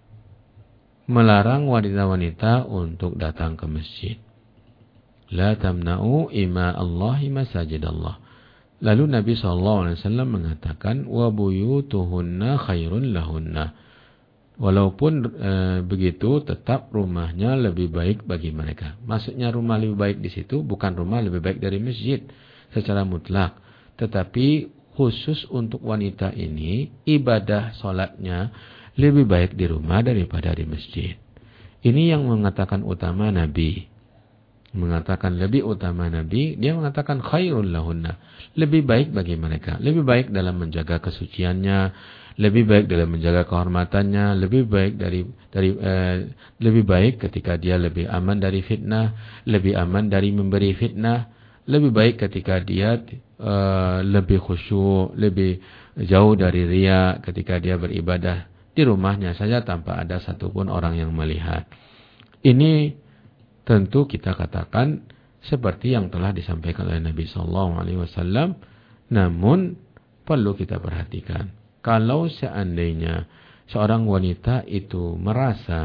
melarang wanita-wanita untuk datang ke masjid. La tamna'u ima Allahi masajidallah. Lalu Nabi sallallahu alaihi wasallam mengatakan wa buyutuhunna khairul lahunna. Walaupun e, begitu, tetap rumahnya lebih baik bagi mereka. Maksudnya rumah lebih baik di situ bukan rumah lebih baik dari masjid secara mutlak, tetapi khusus untuk wanita ini ibadah salatnya lebih baik di rumah daripada di masjid. Ini yang mengatakan utama Nabi. Mengatakan lebih utama Nabi, dia mengatakan khairul lahunna, lebih baik bagi mereka, lebih baik dalam menjaga kesuciannya, lebih baik dalam menjaga kehormatannya, lebih baik dari dari eh, lebih baik ketika dia lebih aman dari fitnah, lebih aman dari memberi fitnah, lebih baik ketika dia eh, lebih khusyuk, lebih jauh dari riya ketika dia beribadah di rumahnya saja tanpa ada satupun orang yang melihat. Ini tentu kita katakan seperti yang telah disampaikan oleh Nabi sallallahu alaihi wasallam, namun perlu kita perhatikan. Kalau seandainya seorang wanita itu merasa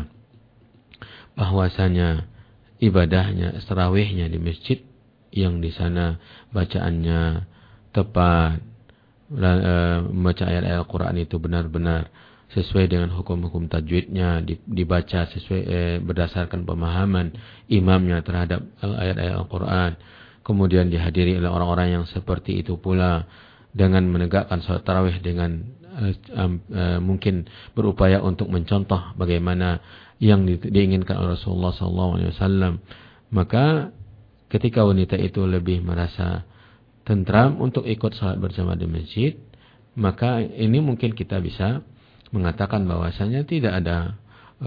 bahwasanya ibadahnya, tarawihnya di masjid yang di sana bacaannya tepat, membaca ayat-ayat Al-Quran itu benar-benar sesuai dengan hukum-hukum tajwidnya, dibaca sesuai eh, berdasarkan pemahaman imamnya terhadap ayat-ayat Al-Quran, kemudian dihadiri oleh orang-orang yang seperti itu pula dengan menegakkan salat tarawih dengan Uh, uh, mungkin berupaya untuk mencontoh bagaimana yang di, diinginkan oleh Rasulullah sallallahu alaihi wasallam, maka ketika wanita itu lebih merasa tentram untuk ikut salat bersama di masjid, maka ini mungkin kita bisa mengatakan bahwasanya tidak ada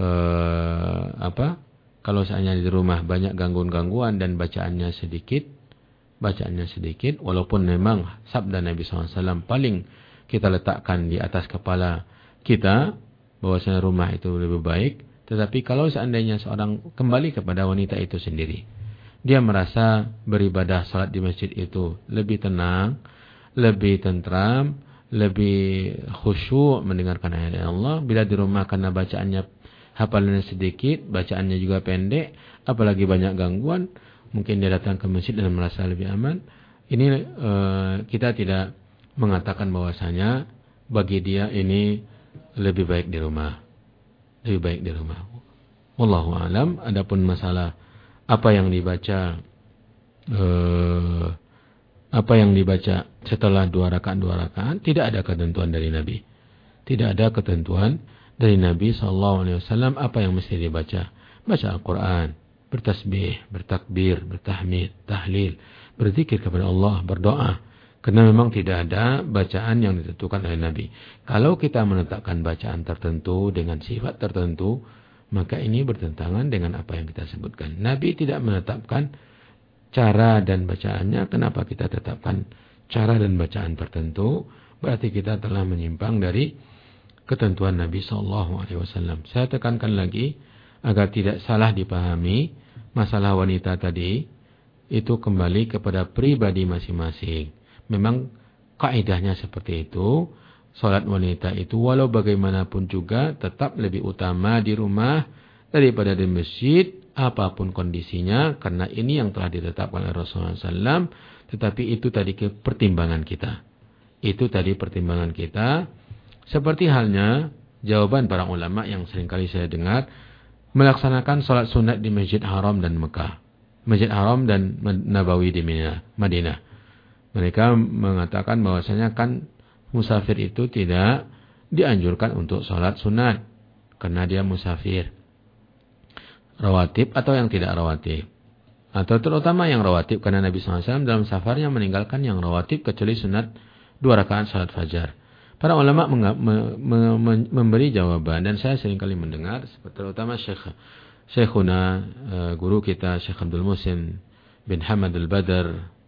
uh, apa kalau seandainya di rumah banyak gangguan-gangguan dan bacaannya sedikit, bacaannya sedikit, walaupun memang sabda Nabi sallallahu alaihi wasallam paling kita letakkan di atas kepala kita bahwasanya rumah itu lebih baik, Tetapi kalau seandainya seorang kembali kepada wanita itu sendiri, dia merasa beribadah salat di masjid itu lebih tenang, lebih tentram, lebih khusyuk mendengarkan ayat Allah. Bila di rumah karena bacaannya hafalannya sedikit, bacaannya juga pendek, apalagi banyak gangguan, mungkin dia datang ke masjid dan merasa lebih aman. Ini uh, kita tidak mengatakan bahwasanya bagi dia ini lebih baik di rumah. Lebih baik di rumah. Wallahu a'lam. Adapun masalah apa yang dibaca uh, apa yang dibaca setelah dua rakaat dua rakaat, tidak ada ketentuan dari Nabi. Tidak ada ketentuan dari Nabi sallallahu alaihi wasallam apa yang mesti dibaca. Baca Al-Qur'an, bertasbih, bertakbir, bertahmid, tahlil, berzikir kepada Allah, berdoa. Karena memang tidak ada bacaan yang ditentukan oleh Nabi. Kalau kita menetapkan bacaan tertentu dengan sifat tertentu, maka ini bertentangan dengan apa yang kita sebutkan. Nabi tidak menetapkan cara dan bacaannya. Kenapa kita tetapkan cara dan bacaan tertentu? Berarti kita telah menyimpang dari ketentuan Nabi sallallahu alaihi wasallam. Saya tekankan lagi agar tidak salah dipahami masalah wanita tadi, itu kembali kepada pribadi masing-masing. Memang kaidahnya seperti itu. Salat wanita itu walau bagaimanapun juga tetap lebih utama di rumah daripada di masjid, apapun kondisinya, karena ini yang telah ditetapkan oleh Rasulullah sallallahu alaihi wasallam. Tetapi itu tadi pertimbangan kita. Itu tadi pertimbangan kita. Seperti halnya jawaban para ulama yang seringkali saya dengar, melaksanakan salat sunat di Masjid Haram dan Mekah, Masjid Haram dan Nabawi di Madinah. Mereka mengatakan bahwasanya kan musafir itu tidak dianjurkan untuk salat sunat karena dia musafir. Rawatib atau yang tidak rawatib. Atau terutama yang rawatib, karena Nabi sallallahu alaihi wasallam dalam safarnya meninggalkan yang rawatib kecuali sunat dua rakaat salat fajar. Para ulama me, me, me, memberi jawaban, dan saya seringkali mendengar, terutama Syekh Syekhuna, uh, guru kita Syekh Abdul Muhsin bin Hamad al-Badr,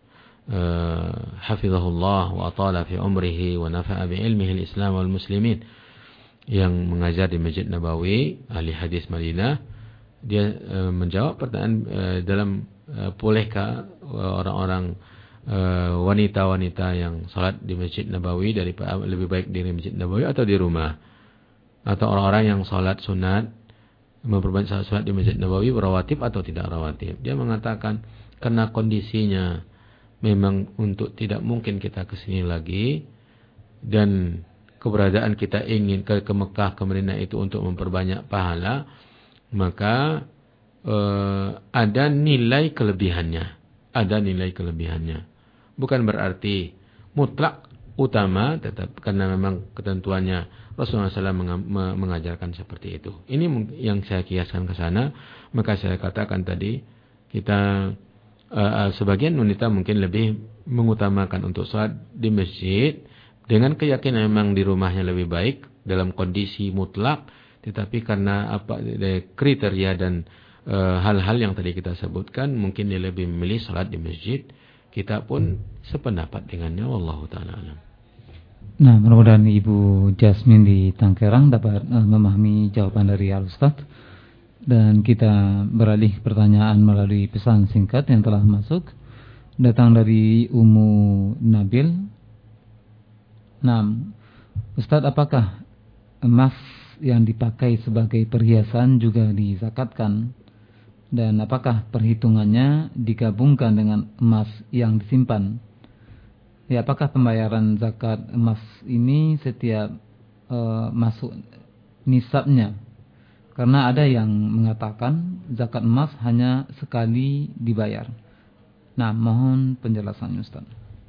uh, hafizahullah wa atala fi umrihi wa nafa'a bi ilmihi al-Islam wal muslimin, yang mengajar di Masjid Nabawi, ahli hadis Madinah. Dia uh, menjawab pertanyaan uh, dalam uh, bolehkah orang-orang uh, wanita-wanita yang salat di Masjid Nabawi dari lebih baik di Masjid Nabawi atau di rumah, atau orang-orang yang salat sunat memperbanyak salat sunat di Masjid Nabawi rawatib atau tidak rawatib. Dia mengatakan karena kondisinya memang untuk tidak mungkin kita ke sini lagi, dan keberadaan kita ingin ke, ke Mekah, ke Madinah itu untuk memperbanyak pahala, maka eh, ada nilai kelebihannya. Ada nilai kelebihannya. Bukan berarti mutlak utama, tetap karena memang ketentuannya Rasulullah sallallahu alaihi wasallam mengajarkan seperti itu. Ini yang saya kiaskan ke sana. Maka saya katakan tadi, kita uh, sebagian wanita mungkin lebih mengutamakan untuk sholat di masjid dengan keyakinan memang di rumahnya lebih baik dalam kondisi mutlak. Tetapi karena apa kriteria dan uh, hal-hal yang tadi kita sebutkan, mungkin dia lebih memilih sholat di masjid. Kita pun sependapat dengannya, wallahu ta'ala alam. Nah, mudah-mudahan Ibu Jasmine di Tangkerang dapat uh, memahami jawaban dari Al-Ustaz. Dan kita beralih pertanyaan melalui pesan singkat yang telah masuk. Datang dari Ummu Nabil. Nah, Ustaz, apakah emas yang dipakai sebagai perhiasan juga dizakatkan? Dan apakah perhitungannya digabungkan dengan emas yang disimpan? Ya, apakah pembayaran zakat emas ini setiap uh, masuk nisabnya? Karena ada yang mengatakan zakat emas hanya sekali dibayar. Nah, mohon penjelasannya, Ustaz.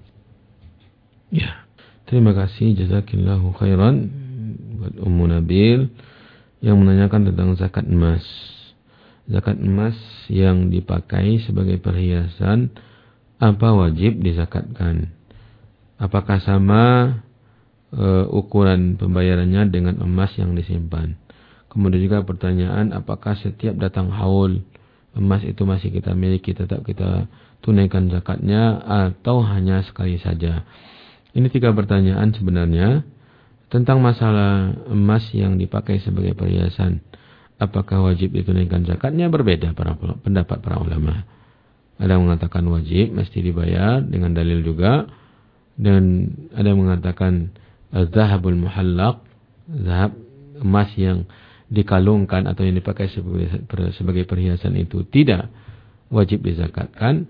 Ya, terima kasih, jazakillahu khairan buat Ummu Nabil yang menanyakan tentang zakat emas. Zakat emas yang dipakai sebagai perhiasan, apa wajib dizakatkan? Apakah sama uh, ukuran pembayarannya dengan emas yang disimpan? Kemudian juga pertanyaan, apakah setiap datang haul emas itu masih kita miliki, tetap kita tunaikan zakatnya atau hanya sekali saja? Ini tiga pertanyaan sebenarnya tentang masalah emas yang dipakai sebagai perhiasan. apakah wajib ditunaikan zakatnya berbeda para pendapat para ulama. Ada yang mengatakan wajib, mesti dibayar dengan dalil juga, dan ada yang mengatakan az-zahabul muhallaq, zahab emas yang dikalungkan atau yang dipakai sebagai, sebagai perhiasan itu tidak wajib dizakatkan.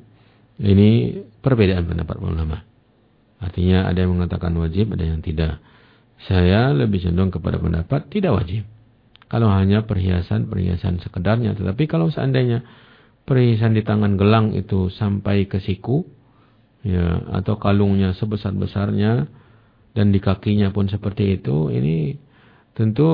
Ini perbedaan pendapat ulama. Artinya ada yang mengatakan wajib, ada yang tidak. Saya lebih cenderung kepada pendapat tidak wajib. Kalau hanya perhiasan-perhiasan sekedarnya. Tetapi kalau seandainya perhiasan di tangan gelang itu sampai ke siku, ya, atau kalungnya sebesar-besarnya dan di kakinya pun seperti itu, ini tentu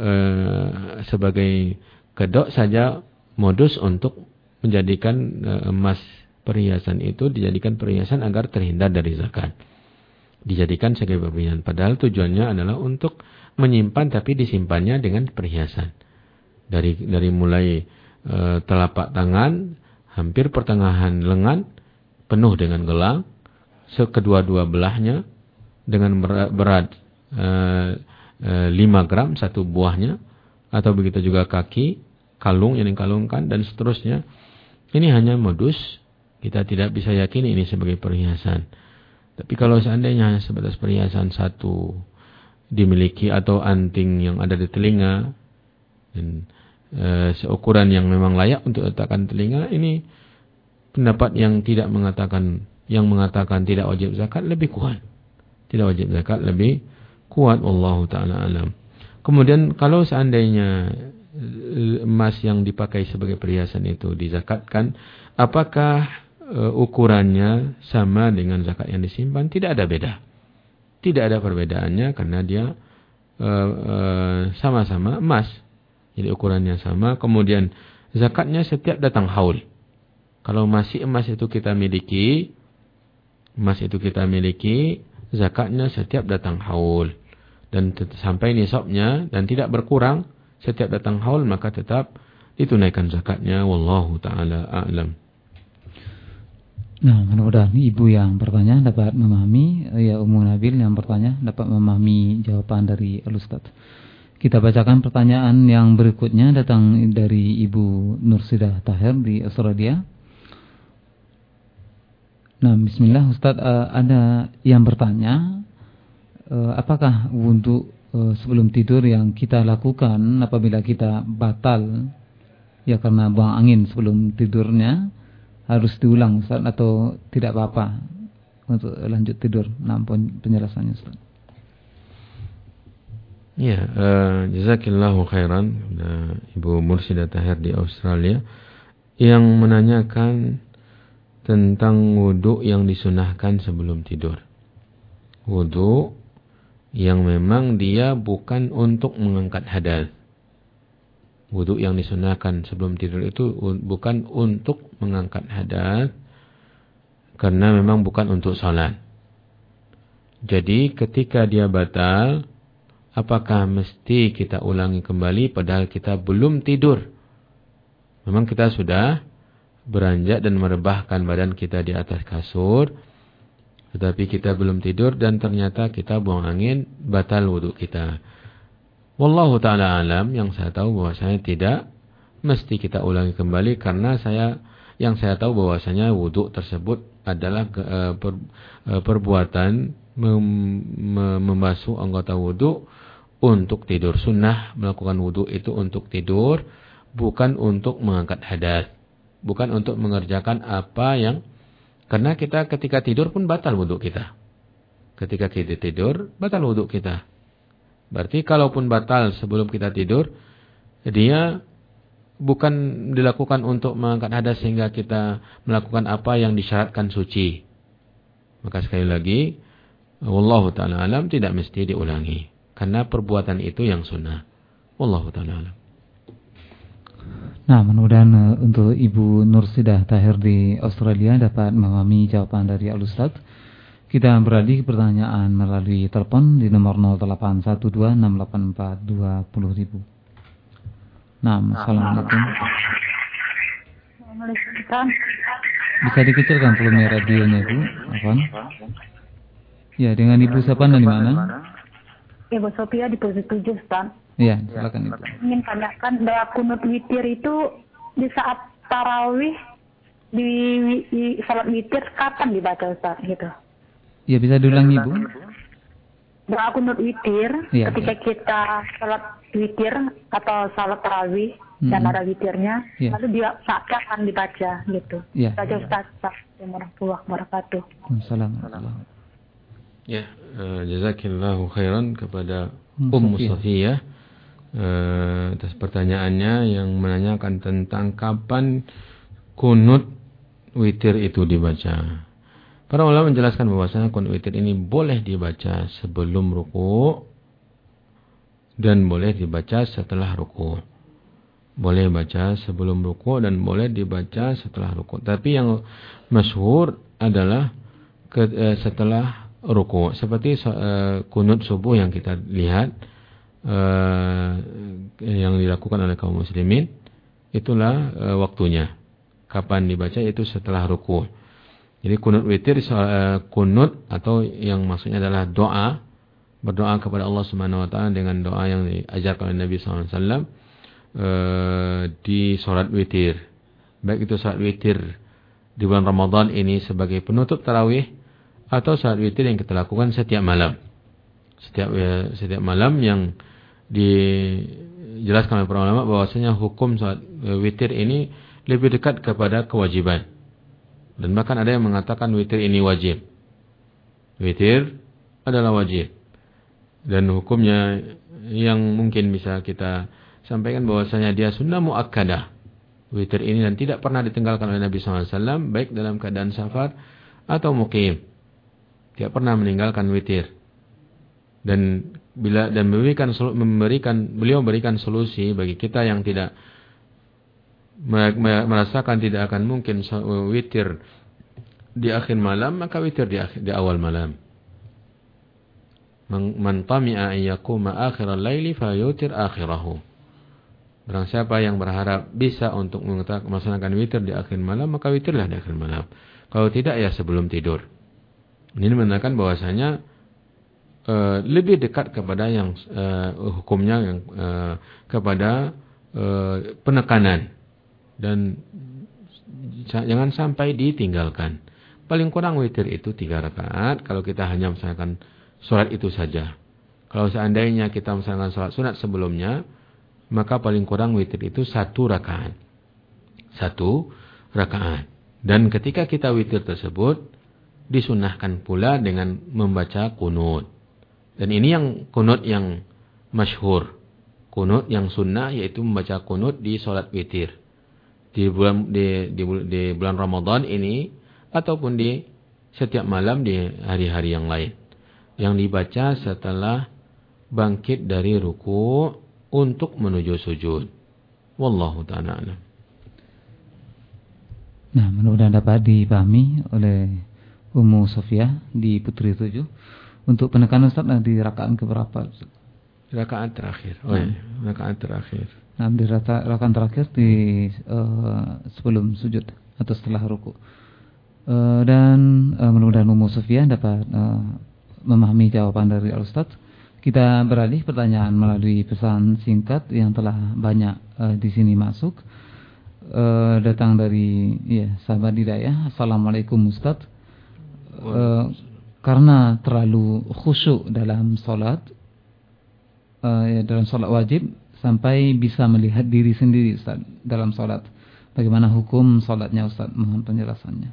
eh, sebagai kedok saja modus untuk menjadikan eh, emas perhiasan itu dijadikan perhiasan agar terhindar dari zakat. Dijadikan sebagai perhiasan. Padahal tujuannya adalah untuk menyimpan, tapi disimpannya dengan perhiasan. Dari dari mulai e, telapak tangan, hampir pertengahan lengan, penuh dengan gelang, sekedua-dua belahnya, dengan berat, berat e, e, lima gram satu buahnya, atau begitu juga kaki, kalung yang dikalungkan, dan seterusnya. Ini hanya modus, kita tidak bisa yakini ini sebagai perhiasan. Tapi kalau seandainya hanya sebatas perhiasan satu dimiliki, atau anting yang ada di telinga dan e, seukuran yang memang layak untuk letakkan telinga, ini pendapat yang tidak mengatakan yang mengatakan tidak wajib zakat lebih kuat. Tidak wajib zakat lebih kuat, wallahu taala alam. Kemudian kalau seandainya emas yang dipakai sebagai perhiasan itu dizakatkan, apakah Uh, ukurannya sama dengan zakat yang disimpan? Tidak ada beda. Tidak ada perbedaannya karena dia uh, uh, sama-sama emas. Jadi ukurannya sama. Kemudian zakatnya setiap datang haul. Kalau masih emas itu kita miliki, emas itu kita miliki, zakatnya setiap datang haul. Dan sampai nisabnya dan tidak berkurang setiap datang haul, maka tetap ditunaikan zakatnya. Wallahu ta'ala a'lam. Nah, mudah-mudahan ibu yang bertanya dapat memahami, ya Ummu Nabil yang bertanya dapat memahami jawaban dari Al-Ustaz. Kita bacakan pertanyaan yang berikutnya, datang dari Ibu Nursidah Tahir di Australia. Nah, bismillah Ustaz, uh, ada yang bertanya, uh, apakah wudhu uh, sebelum tidur yang kita lakukan apabila kita batal, ya karena buang angin sebelum tidurnya, harus diulang Ustaz atau tidak apa-apa untuk lanjut tidur? Nah, penjelasannya Ustaz. Ya, uh, jazakillahu khairan uh, Ibu Mursidah Tahir di Australia yang menanyakan tentang wudu yang disunahkan sebelum tidur. Wudu yang memang dia bukan untuk mengangkat hadas. Wudu yang disunahkan sebelum tidur itu bukan untuk mengangkat hadas, karena memang bukan untuk salat. Jadi ketika dia batal, apakah mesti kita ulangi kembali padahal kita belum tidur? Memang kita sudah beranjak dan merebahkan badan kita di atas kasur, tetapi kita belum tidur dan ternyata kita buang angin, batal wudu kita. Wallahu ta'ala alam, yang saya tahu bahwasanya tidak mesti kita ulangi kembali, karena saya yang saya tahu bahwasanya wudu tersebut adalah uh, per, uh, perbuatan mem, mem, membasuh anggota wudu untuk tidur. Sunnah melakukan wudu itu untuk tidur, bukan untuk mengangkat hadas, bukan untuk mengerjakan apa yang, karena kita ketika tidur pun batal wudu kita. Ketika kita tidur batal wudu kita. Berarti kalaupun batal sebelum kita tidur, dia bukan dilakukan untuk mengangkat hadas sehingga kita melakukan apa yang disyaratkan suci. Maka sekali lagi, wallahu ta'ala alam, tidak mesti diulangi, karena perbuatan itu yang sunnah. Wallahu ta'ala alam. Nah, mudah-mudahan uh, untuk Ibu Nursidah Tahir di Australia dapat memahami jawaban dari Al-Ustaz. Kita beralih ke pertanyaan melalui telepon di nomor nol delapan satu dua enam delapan empat dua nol ribu. Nah, assalamualaikum. Waalaikumsalam. Bisa dikecilkan volume radionya, Bu? Apa? Ya, dengan Ibu siapa dan di mana? Ibu Sophia di Purwokerto, Ustaz. Iya, silakan Ibu. Ingin tanyakan doa kunut witir itu di saat tarawih di, di salat witir kapan dibaca Ustaz gitu? Ya, bisa diulangi Ibu. Doa kunut witir ya, ketika ya. kita salat witir atau salat tarawih hmm. dan ada witirnya, ya. Lalu dia saat kapan dibaca gitu? Ya. Baca Ustaz. Assalamualaikum warahmatullahi wabarakatuh. Waalaikumsalam. Ya, uh, jazakillahu khairan kepada Ummu Safiyah uh, atas pertanyaannya yang menanyakan tentang kapan kunut witir itu dibaca. Para ulama menjelaskan bahwasanya kunut witir ini boleh dibaca sebelum ruku dan boleh dibaca setelah ruku. Boleh baca sebelum ruku dan boleh dibaca setelah ruku. Tapi yang masyhur adalah ke, eh, setelah ruku. Seperti eh, kunut subuh yang kita lihat eh, yang dilakukan oleh kaum muslimin, itulah eh, waktunya. Kapan dibaca itu setelah ruku. Jadi kunut witir uh, kunut atau yang maksudnya adalah doa, berdoa kepada Allah Subhanahu wa taala dengan doa yang diajarkan oleh Nabi sallallahu alaihi wasallam uh, di salat witir. Baik itu salat witir di bulan Ramadan ini sebagai penutup tarawih atau salat witir yang kita lakukan setiap malam. Setiap uh, setiap malam yang dijelaskan oleh para ulama bahwasanya hukum salat uh, witir ini lebih dekat kepada kewajiban. Dan bahkan ada yang mengatakan witir ini wajib. Witir adalah wajib. Dan hukumnya yang mungkin bisa kita sampaikan bahwasanya dia sunnah muakkadah. Witir ini dan tidak pernah ditinggalkan oleh Nabi sallallahu alaihi wasallam baik dalam keadaan safar atau muqim. Tidak pernah meninggalkan witir. Dan bila dan memberikan memberikan beliau memberikan solusi bagi kita yang tidak merasakan tidak akan mungkin witir di akhir malam, maka witir di, akhir, di awal malam. Man tami'a an yaquma akhiral laili fayutir akhirahu. Barang siapa yang berharap bisa untuk melaksanakan witir di akhir malam, maka witirlah di akhir malam. Kalau tidak, ya sebelum tidur. Ini menandakan bahwasanya uh, lebih dekat kepada yang uh, hukumnya yang uh, kepada uh, penekanan. Dan jangan sampai ditinggalkan. Paling kurang witir itu tiga rakaat. Kalau kita hanya melaksanakan sholat itu saja. Kalau seandainya kita melaksanakan sholat sunat sebelumnya, maka paling kurang witir itu satu rakaat. Satu rakaat. Dan ketika kita witir tersebut, disunahkan pula dengan membaca kunut. Dan ini yang kunut yang masyhur. Kunut yang sunnah yaitu membaca kunut di sholat witir. Di bulan di, di, di bulan Ramadan ini ataupun di setiap malam di hari-hari yang lain yang dibaca setelah bangkit dari ruku untuk menuju sujud. Wallahu ta'ala alam. Nah, mudah-mudahan dapat dipahami oleh Ummu Sofia di Putri tujuh untuk penekanan Ustaz di rakaat keberapa? Rakaat terakhir. Oh, ya, rakaat terakhir. Nah, di rakaat terakhir di uh, sebelum sujud atau setelah ruku. Uh, dan uh, mudah-mudahan Ummu Sofia dapat uh, memahami jawaban dari Al-Ustaz. Kita beralih pertanyaan melalui pesan singkat yang telah banyak uh, di sini masuk. Uh, datang dari ya, sahabat Hidayah. Assalamualaikum Ustaz. Uh, karena terlalu khusyuk dalam solat, uh, ya, dalam solat wajib, sampai bisa melihat diri sendiri Ustaz dalam salat. Bagaimana hukum salatnya Ustaz? Mohon penjelasannya.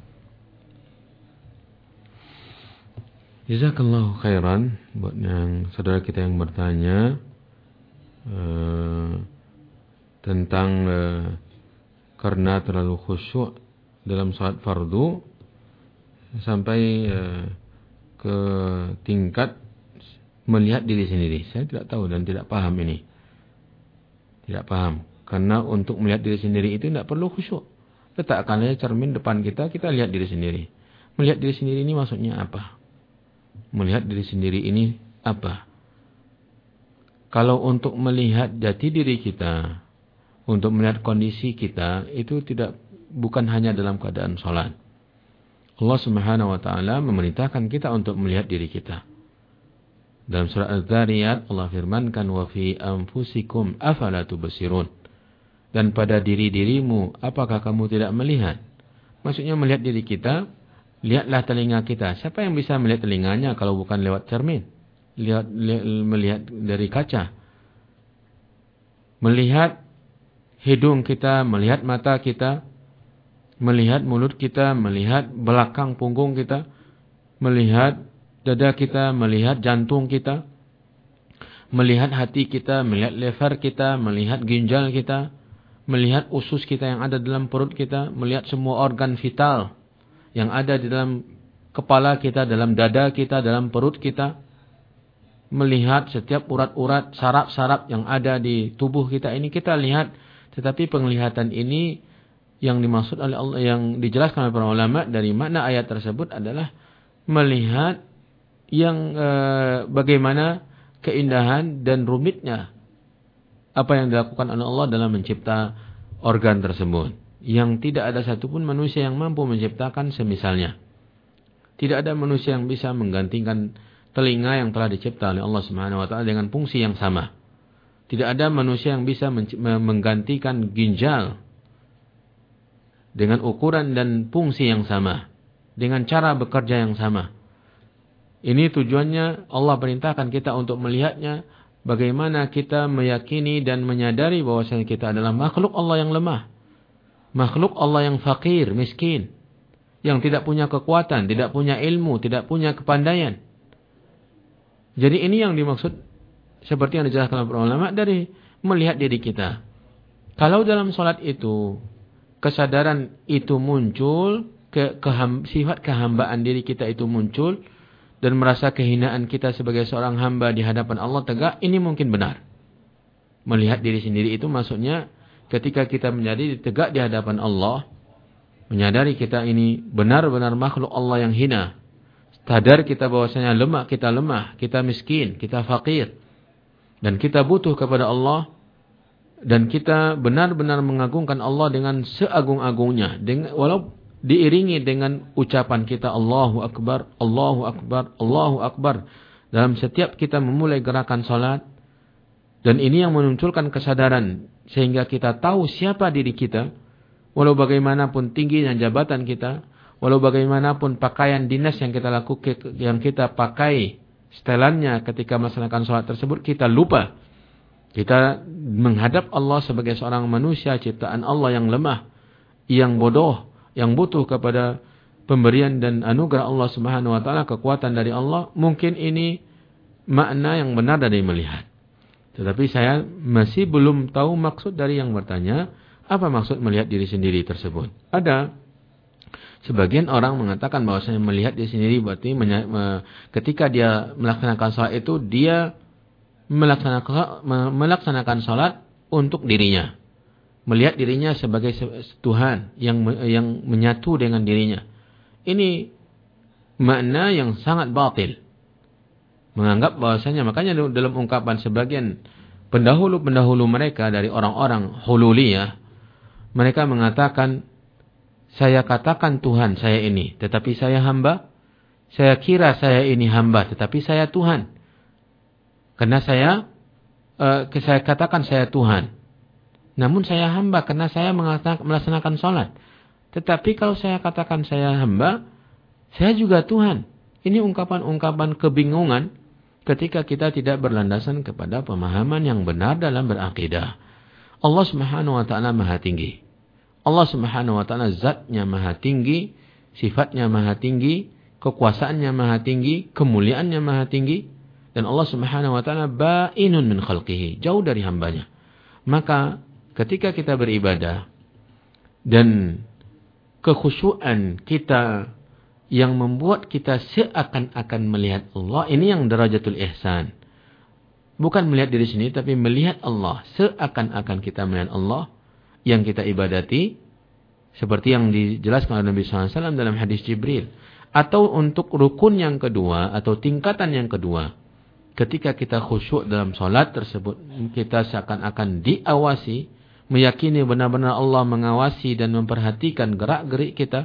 Jazakallahu khairan buat yang saudara kita yang bertanya uh, tentang uh, karena terlalu khusyuk dalam salat fardu sampai uh, ke tingkat melihat diri sendiri. Saya tidak tahu dan tidak paham ini. Tidak paham. Karena untuk melihat diri sendiri itu tidak perlu khusyuk. Letakkan aja cermin depan kita, kita lihat diri sendiri. Melihat diri sendiri ini maksudnya apa? Melihat diri sendiri ini apa? Kalau untuk melihat jati diri kita, untuk melihat kondisi kita, itu tidak bukan hanya dalam keadaan sholat. Allah Subhanahu wa taala memerintahkan kita untuk melihat diri kita. Dalam surah Az-Zariyat Allah firmankan, wa fi anfusikum afala tubsirun. Dan pada diri-dirimu apakah kamu tidak melihat? Maksudnya melihat diri kita, lihatlah telinga kita. Siapa yang bisa melihat telinganya kalau bukan lewat cermin? Lihat, lihat melihat dari kaca. Melihat hidung kita, melihat mata kita, melihat mulut kita, melihat belakang punggung kita, melihat dada kita, melihat jantung kita, melihat hati kita, melihat lever kita, melihat ginjal kita, melihat usus kita yang ada dalam perut kita, melihat semua organ vital yang ada di dalam kepala kita, dalam dada kita, dalam perut kita, melihat setiap urat-urat, saraf-saraf yang ada di tubuh kita ini kita lihat. Tetapi penglihatan ini yang dimaksud oleh Allah, yang dijelaskan oleh para ulama dari makna ayat tersebut adalah melihat yang e, bagaimana keindahan dan rumitnya apa yang dilakukan oleh Allah dalam mencipta organ tersebut. Yang tidak ada satupun manusia yang mampu menciptakan semisalnya. Tidak ada manusia yang bisa menggantikan telinga yang telah dicipta oleh Allah Subhanahu wa taala dengan fungsi yang sama. Tidak ada manusia yang bisa menggantikan ginjal dengan ukuran dan fungsi yang sama, dengan cara bekerja yang sama. Ini tujuannya Allah perintahkan kita untuk melihatnya, bagaimana kita meyakini dan menyadari bahwasanya kita adalah makhluk Allah yang lemah, makhluk Allah yang fakir, miskin, yang tidak punya kekuatan, tidak punya ilmu, tidak punya kepandaian. Jadi ini yang dimaksud seperti yang dijelaskan oleh para ulama dari melihat diri kita. Kalau dalam salat itu kesadaran itu muncul, ke, keham, sifat kehambaan diri kita itu muncul, dan merasa kehinaan kita sebagai seorang hamba di hadapan Allah tegak, ini mungkin benar. Melihat diri sendiri itu maksudnya ketika kita menjadi tegak di hadapan Allah, menyadari kita ini benar-benar makhluk Allah yang hina. Sadar kita bahwasanya lemah, kita lemah, kita miskin, kita fakir. Dan kita butuh kepada Allah. Dan kita benar-benar mengagungkan Allah dengan seagung-agungnya. Dengan, walau diiringi dengan ucapan kita Allahu Akbar, Allahu Akbar, Allahu Akbar. Dalam setiap kita memulai gerakan salat. Dan ini yang memunculkan kesadaran. Sehingga kita tahu siapa diri kita. Walau bagaimanapun tingginya jabatan kita. Walau bagaimanapun pakaian dinas yang kita lakukan, yang kita pakai. Setelannya ketika melaksanakan salat tersebut. Kita lupa. Kita menghadap Allah sebagai seorang manusia. Ciptaan Allah yang lemah. Yang bodoh. Yang butuh kepada pemberian dan anugerah Allah Subhanahu wa taala, kekuatan dari Allah. Mungkin ini makna yang benar dari melihat. Tetapi saya masih belum tahu maksud dari yang bertanya, apa maksud melihat diri sendiri tersebut. Ada sebagian orang mengatakan bahwasanya melihat diri sendiri berarti ketika dia melaksanakan salat itu dia melaksanakan melaksanakan salat untuk dirinya. Melihat dirinya sebagai Tuhan yang yang menyatu dengan dirinya. Ini makna yang sangat batil. Menganggap bahwasanya, makanya dalam ungkapan sebagian pendahulu-pendahulu mereka dari orang-orang hululiyah, mereka mengatakan, saya katakan Tuhan saya ini, tetapi saya hamba. Saya kira saya ini hamba, tetapi saya Tuhan. Karena saya, uh, saya katakan saya Tuhan. Namun saya hamba karena saya melaksanakan sholat. Tetapi kalau saya katakan saya hamba, saya juga Tuhan. Ini ungkapan-ungkapan kebingungan ketika kita tidak berlandasan kepada pemahaman yang benar dalam berakidah. Allah Subhanahu wa taala Maha tinggi. Allah Subhanahu wa taala zatnya Maha tinggi, sifatnya Maha tinggi, kekuasaannya Maha tinggi, kemuliaannya Maha tinggi, dan Allah Subhanahu wa taala ba'inun min khalqihi, jauh dari hambanya. Maka ketika kita beribadah dan kekhusyuan kita yang membuat kita seakan-akan melihat Allah, ini yang darajatul ihsan. Bukan melihat diri sendiri, tapi melihat Allah. Seakan-akan kita melihat Allah yang kita ibadati, seperti yang dijelaskan oleh Nabi shallallahu alaihi wasallam dalam hadis Jibril. Atau untuk rukun yang kedua, atau tingkatan yang kedua, ketika kita khusyuk dalam sholat tersebut, kita seakan-akan diawasi, meyakini benar-benar Allah mengawasi dan memperhatikan gerak-gerik kita,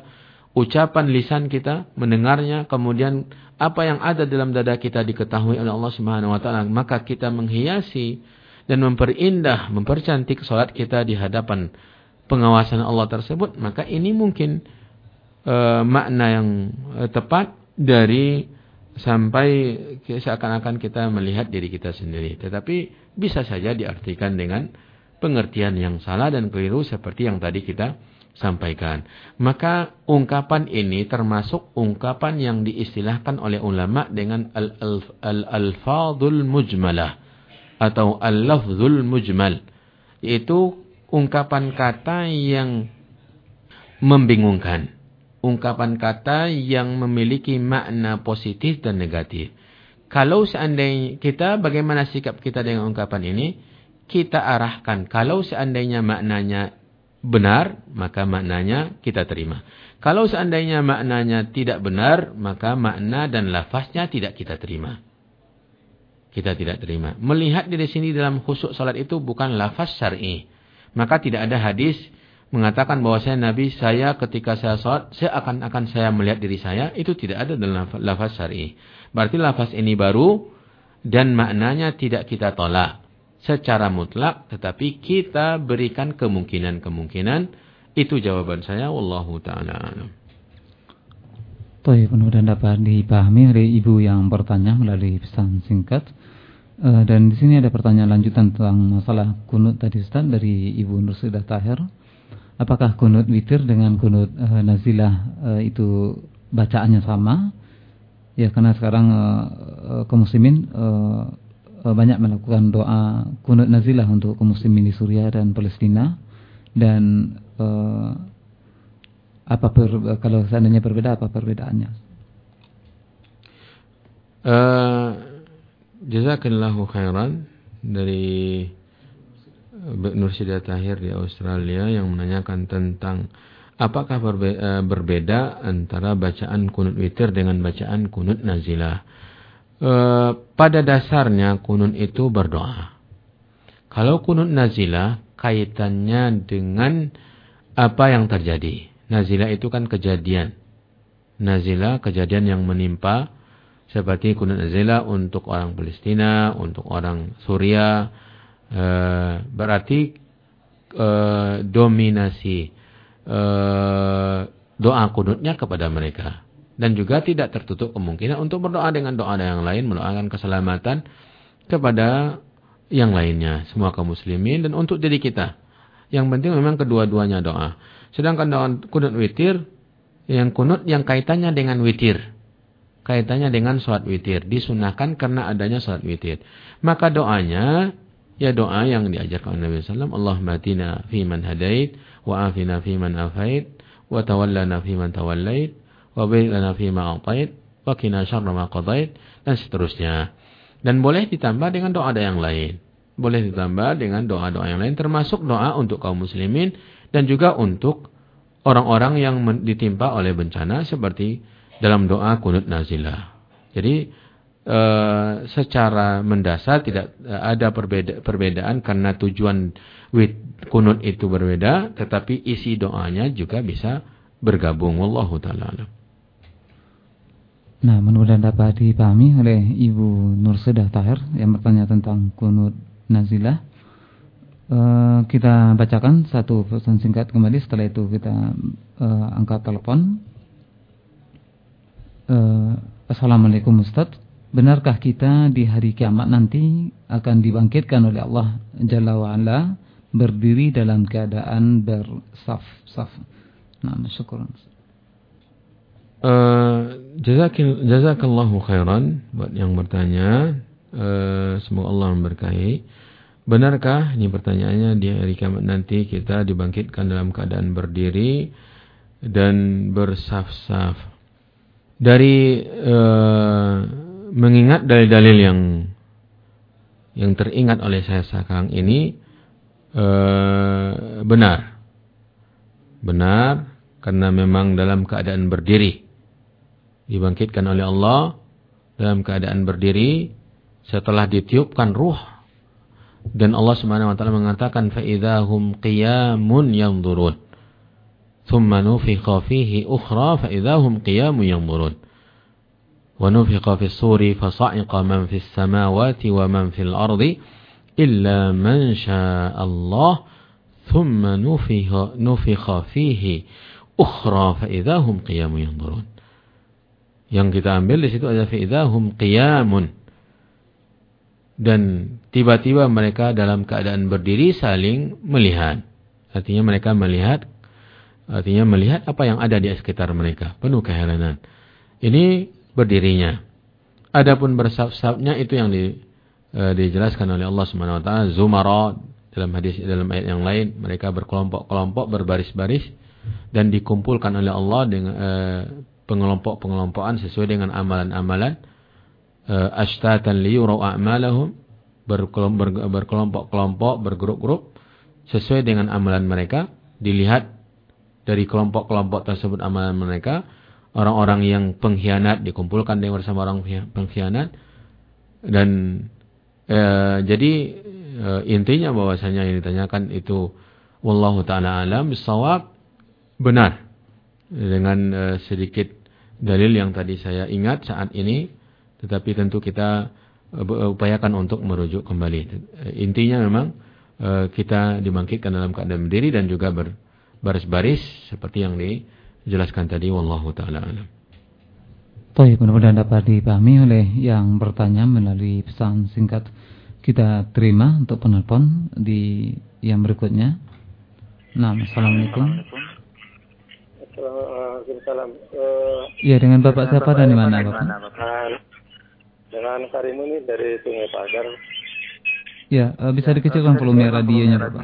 ucapan lisan kita, mendengarnya, kemudian apa yang ada dalam dada kita diketahui oleh Allah Subhanahu wa taala, maka kita menghiasi dan memperindah, mempercantik salat kita di hadapan pengawasan Allah tersebut, maka ini mungkin e, makna yang e, tepat dari sampai seakan-akan kita melihat diri kita sendiri. Tetapi bisa saja diartikan dengan pengertian yang salah dan keliru seperti yang tadi kita sampaikan. Maka ungkapan ini termasuk ungkapan yang diistilahkan oleh ulama dengan al-alfadhul mujmalah atau al-lafzul mujmal, yaitu ungkapan kata yang membingungkan, ungkapan kata yang memiliki makna positif dan negatif. Kalau seandainya kita, bagaimana sikap kita dengan ungkapan ini? Kita arahkan. Kalau seandainya maknanya benar, maka maknanya kita terima. Kalau seandainya maknanya tidak benar, maka makna dan lafaznya tidak kita terima. Kita tidak terima. Melihat di sini dalam khusyuk salat itu bukan lafaz syar'i. Maka tidak ada hadis mengatakan bahwa saya Nabi, saya ketika saya salat, saya akan-akan saya melihat diri saya. Itu tidak ada dalam lafaz syar'i. Berarti lafaz ini baru dan maknanya tidak kita tolak secara mutlak, tetapi kita berikan kemungkinan-kemungkinan. Itu jawaban saya, wallahu ta'ala alam. Baik, mudah-mudahan dapat dipahami oleh ibu yang bertanya melalui pesan singkat. Uh, dan di sini ada pertanyaan lanjutan tentang masalah kunut tadi Ustaz dari Ibu Nursidah Tahir. Apakah kunut witir dengan kunut uh, nazilah uh, itu bacaannya sama? Ya, karena sekarang uh, uh, kaum muslimin uh, banyak melakukan doa kunut nazilah untuk kaum muslimin di Suriah dan Palestina. Dan uh, apa per, kalau seandainya berbeda, apa perbedaannya? Uh, Jazakallahu khairan dari Nursidah Tahir di Australia yang menanyakan tentang apakah berbe- uh, berbeda antara bacaan kunut witir dengan bacaan kunut nazilah. Uh, pada dasarnya kunut itu berdoa. Kalau kunut nazilah kaitannya dengan apa yang terjadi. Nazilah itu kan kejadian. Nazilah kejadian yang menimpa, seperti kunut nazilah untuk orang Palestina, untuk orang Suriah. Uh, berarti uh, dominasi uh, doa kunutnya kepada mereka. Dan juga tidak tertutup kemungkinan untuk berdoa dengan doa yang lain, mendoakan keselamatan kepada yang lainnya, semua kaum muslimin dan untuk diri kita. Yang penting memang kedua-duanya doa. Sedangkan doa kunut witir, yang kunut yang kaitannya dengan witir, kaitannya dengan sholat witir, disunahkan karena adanya sholat witir. Maka doanya, ya doa yang diajarkan Nabi sallallahu alaihi wasallam, Allahumma atina fiman hadait, wa afina fiman afait, wa tawallana fiman tawallait, wa barik lana fima a'tait, wa qina syarra ma qadait, dan seterusnya. Dan boleh ditambah dengan doa-doa yang lain. Boleh ditambah dengan doa-doa yang lain, termasuk doa untuk kaum muslimin dan juga untuk orang-orang yang ditimpa oleh bencana seperti dalam doa kunut nazilah. Jadi e, secara mendasar tidak ada perbeda, perbedaan karena tujuan kunut itu berbeda, tetapi isi doanya juga bisa bergabung. Wallahu ta'ala alam. Nah, mudah-mudahan dapat dipahami oleh Ibu Nursidah Tahir yang bertanya tentang kunut nazilah. Uh, kita bacakan satu pesan singkat kembali, setelah itu kita uh, angkat telepon. Uh, Assalamualaikum Ustaz, benarkah kita di hari kiamat nanti akan dibangkitkan oleh Allah Jalla wa'ala berdiri dalam keadaan bersaf-saf? Nah, syukuran. Uh, jazakil, jazakallahu khairan buat yang bertanya. Uh, semoga Allah memberkahi. Benarkah, ini pertanyaannya, di hari kiamat nanti kita dibangkitkan dalam keadaan berdiri dan bersaf-saf? Dari uh, mengingat dalil-dalil yang yang teringat oleh saya sekarang ini, uh, benar, benar karena memang dalam keadaan berdiri. Dibangkitkan oleh Allah dalam keadaan berdiri setelah ditiupkan ruh, dan Allah Subhanahu wa taala mengatakan fa idzahum qiyamun yanzurun. thumma nufikha fihi ukhra fa idahum qiyamun yanzurun. Wa nufikha fis suri fa sa'iqa man fis samawati wa man fil ardi illa man syaa Allah thumma nufikha nufikha fihi ukhra fa idahum qiyamun yanzurun. Yang kita ambil di situ ada fa idahum qiyamun, dan tiba-tiba mereka dalam keadaan berdiri saling melihat. Artinya mereka melihat artinya melihat apa yang ada di sekitar mereka, penuh keheranan. Ini berdirinya. Adapun bersaf-safnya itu yang di, e, dijelaskan oleh Allah Subhanahu wa taala, zumara dalam hadis dalam ayat yang lain, mereka berkelompok-kelompok, berbaris-baris dan dikumpulkan oleh Allah dengan e, pengelompok-pengelompokan sesuai dengan amalan-amalan, e, ashtatan liyurau a'malahum, berkelompok-kelompok, bergrup-grup sesuai dengan amalan mereka, dilihat dari kelompok-kelompok tersebut amalan mereka. Orang-orang yang pengkhianat dikumpulkan dengan bersama orang pengkhianat. Dan e, jadi e, intinya bahwasanya yang ditanyakan itu wallahu ta'ala alam bisawab, benar dengan e, sedikit dalil yang tadi saya ingat saat ini, tetapi tentu kita e, upayakan untuk merujuk kembali. E, intinya memang e, kita dibangkitkan dalam keadaan berdiri dan juga berbaris-baris seperti yang di jelaskan tadi, wallahu ta'ala alam. Baik, mudah-mudahan dapat dipahami oleh yang bertanya melalui pesan singkat. Kita terima untuk penelpon di yang berikutnya. Nah, assalamualaikum. Waalaikumsalam. Iya, dengan Bapak siapa dan di mana, Bapak? Dengan Karimuni dari Sungai Pagar. Ya, bisa dikecilkan volume radionya, Bapak.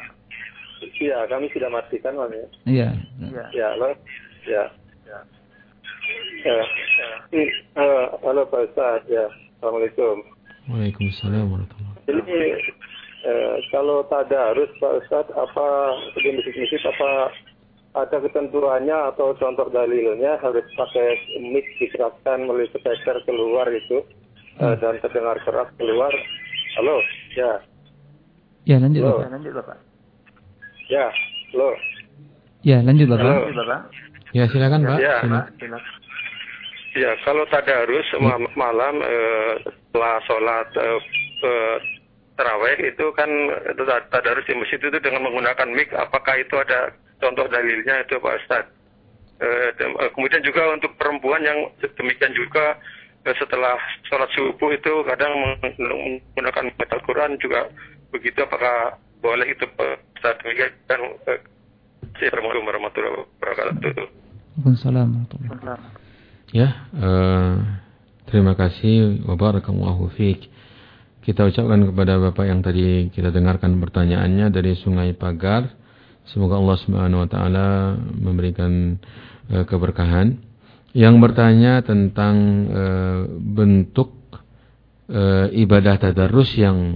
Iya, kami sudah matikan, Mas. Iya. Ya, halo. Ya. Ya. Ya. Uh, halo Pak Ustaz. Ya. Assalamualaikum. Waalaikumsalam warahmatullahi wabarakatuh. Jadi uh, kalau tadarus Pak Ustaz, apa di masjid-masjid apa ada ketentuannya atau contoh dalilnya harus pakai mic dikeraskan melalui speaker keluar itu uh, dan terdengar keras keluar? Halo. Ya. Ya, lanjut Bapak. Ya, lanjut Bapak. Ya, lo. Ya, lanjut Bapak. Lanjut Bapak. Ya, silakan Pak. Ya, silakan. Ya, kalau tadarus malam, malam eh, setelah sholat eh, eh, tarawih itu kan tadarus di masjid itu dengan menggunakan mic, apakah itu ada contoh dalilnya itu Pak Ustaz? Eh, kemudian juga untuk perempuan yang demikian juga eh, setelah sholat subuh itu kadang menggunakan Al-Quran juga begitu, apakah boleh itu Ustaz? Demikian eh, Assalamualaikum warahmatullahi wabarakatuh. Waalaikumsalam warahmatullahi wabarakatuh. Ya, uh, terima kasih. Wabarakallahu fiik. Kita ucapkan kepada Bapak yang tadi kita dengarkan pertanyaannya dari Sungai Pagar. Semoga Allah Subhanahu wa taala memberikan uh, keberkahan. Yang bertanya tentang uh, bentuk uh, ibadah tadarrus yang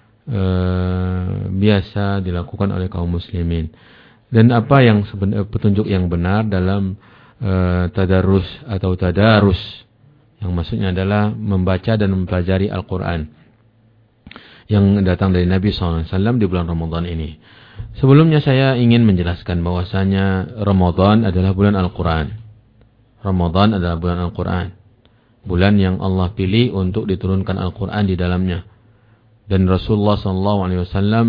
uh, biasa dilakukan oleh kaum muslimin. Dan apa yang sebenarnya petunjuk yang benar dalam Uh, tadarus atau tadarus, yang maksudnya adalah membaca dan mempelajari Al-Quran yang datang dari Nabi shallallahu alaihi wasallam di bulan Ramadan ini. Sebelumnya saya ingin menjelaskan bahwasanya Ramadan adalah bulan Al-Quran. Ramadan adalah bulan Al-Quran, bulan yang Allah pilih untuk diturunkan Al-Quran di dalamnya. Dan Rasulullah shallallahu alaihi wasallam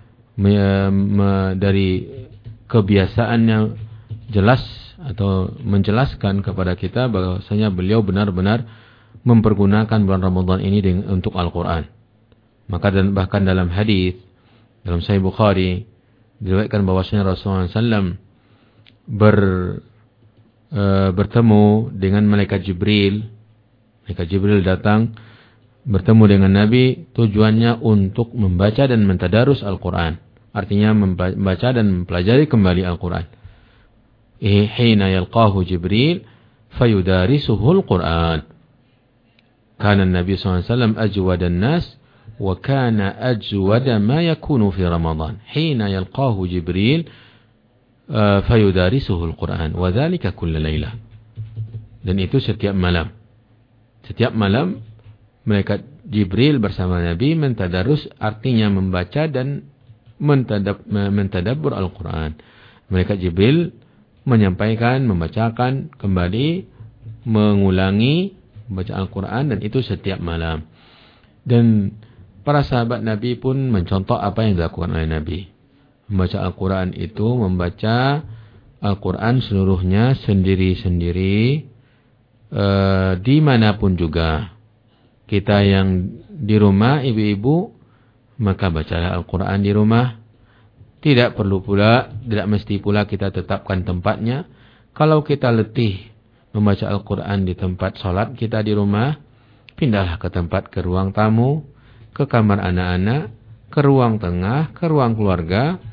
dari kebiasaannya jelas atau menjelaskan kepada kita bahwasanya beliau benar-benar mempergunakan bulan Ramadan ini dengan, untuk Al-Quran. Maka dan bahkan dalam hadis dalam Sahih Bukhari diriwayatkan bahwasanya Rasulullah shallallahu alaihi wasallam ber, e, bertemu dengan malaikat Jibril. Malaikat Jibril datang bertemu dengan Nabi, tujuannya untuk membaca dan mentadarus Al-Quran. Artinya membaca dan mempelajari kembali Al-Quran. Hina yalqahu Jibril fayudarisuhul Quran. Kana Nabi sallallahu alaihi wasallam ajwadan nas wa kana ajwada ma yakunu fi Ramadan. Hina yalqahu Jibril fayudarisuhul Quran wa dzalika kull lailah. Dan itu setiap malam. Setiap malam malaikat Jibril bersama Nabi mentadarus, artinya membaca dan mentadab, mentadabbur Al-Quran. Malaikat Jibril menyampaikan, membacakan kembali, mengulangi membaca Al-Quran, dan itu setiap malam. Dan para sahabat Nabi pun mencontoh apa yang dilakukan oleh Nabi. Membaca Al-Quran itu membaca Al-Quran seluruhnya sendiri-sendiri, e, dimanapun juga. Kita yang di rumah, ibu-ibu, maka bacalah Al-Quran di rumah. Tidak perlu pula, tidak mesti pula kita tetapkan tempatnya. Kalau kita letih membaca Al-Quran di tempat sholat kita di rumah, pindahlah ke tempat, ke ruang tamu, ke kamar anak-anak, ke ruang tengah, ke ruang keluarga.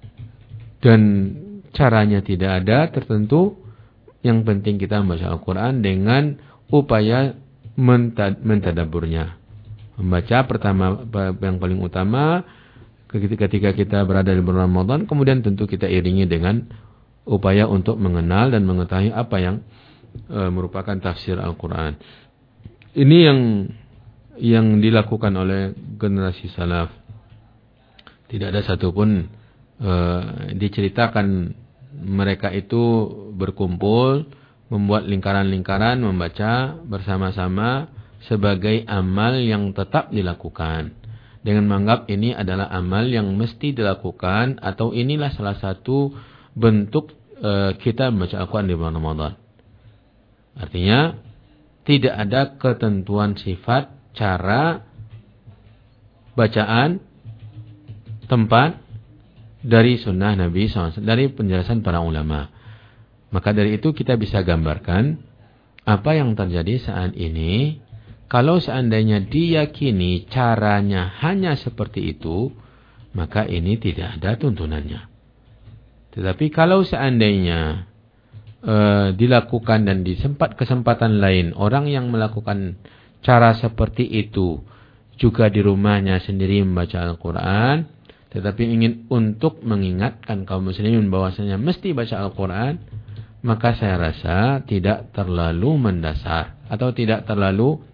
Dan caranya tidak ada tertentu. Yang penting kita membaca Al-Quran dengan upaya mentadaburnya. Membaca pertama, yang paling utama ketika kita berada di bulan Ramadan, kemudian tentu kita iringi dengan upaya untuk mengenal dan mengetahui apa yang e, merupakan tafsir Al-Quran. Ini yang yang dilakukan oleh generasi salaf. Tidak ada satupun e, diceritakan mereka itu berkumpul, membuat lingkaran-lingkaran, membaca bersama-sama sebagai amal yang tetap dilakukan. Dengan menganggap ini adalah amal yang mesti dilakukan, atau inilah salah satu bentuk e, kita membaca Al-Quran di bulan Ramadan. Artinya, tidak ada ketentuan sifat, cara, bacaan, tempat dari sunnah Nabi shallallahu alaihi wasallam, dari penjelasan para ulama. Maka dari itu kita bisa gambarkan apa yang terjadi saat ini. Kalau seandainya diyakini caranya hanya seperti itu, maka ini tidak ada tuntunannya. Tetapi kalau seandainya e, dilakukan dan di sempat kesempatan lain, orang yang melakukan cara seperti itu juga di rumahnya sendiri membaca Al-Quran, tetapi ingin untuk mengingatkan kaum muslimin bahwasanya mesti baca Al-Quran, maka saya rasa tidak terlalu mendasar atau tidak terlalu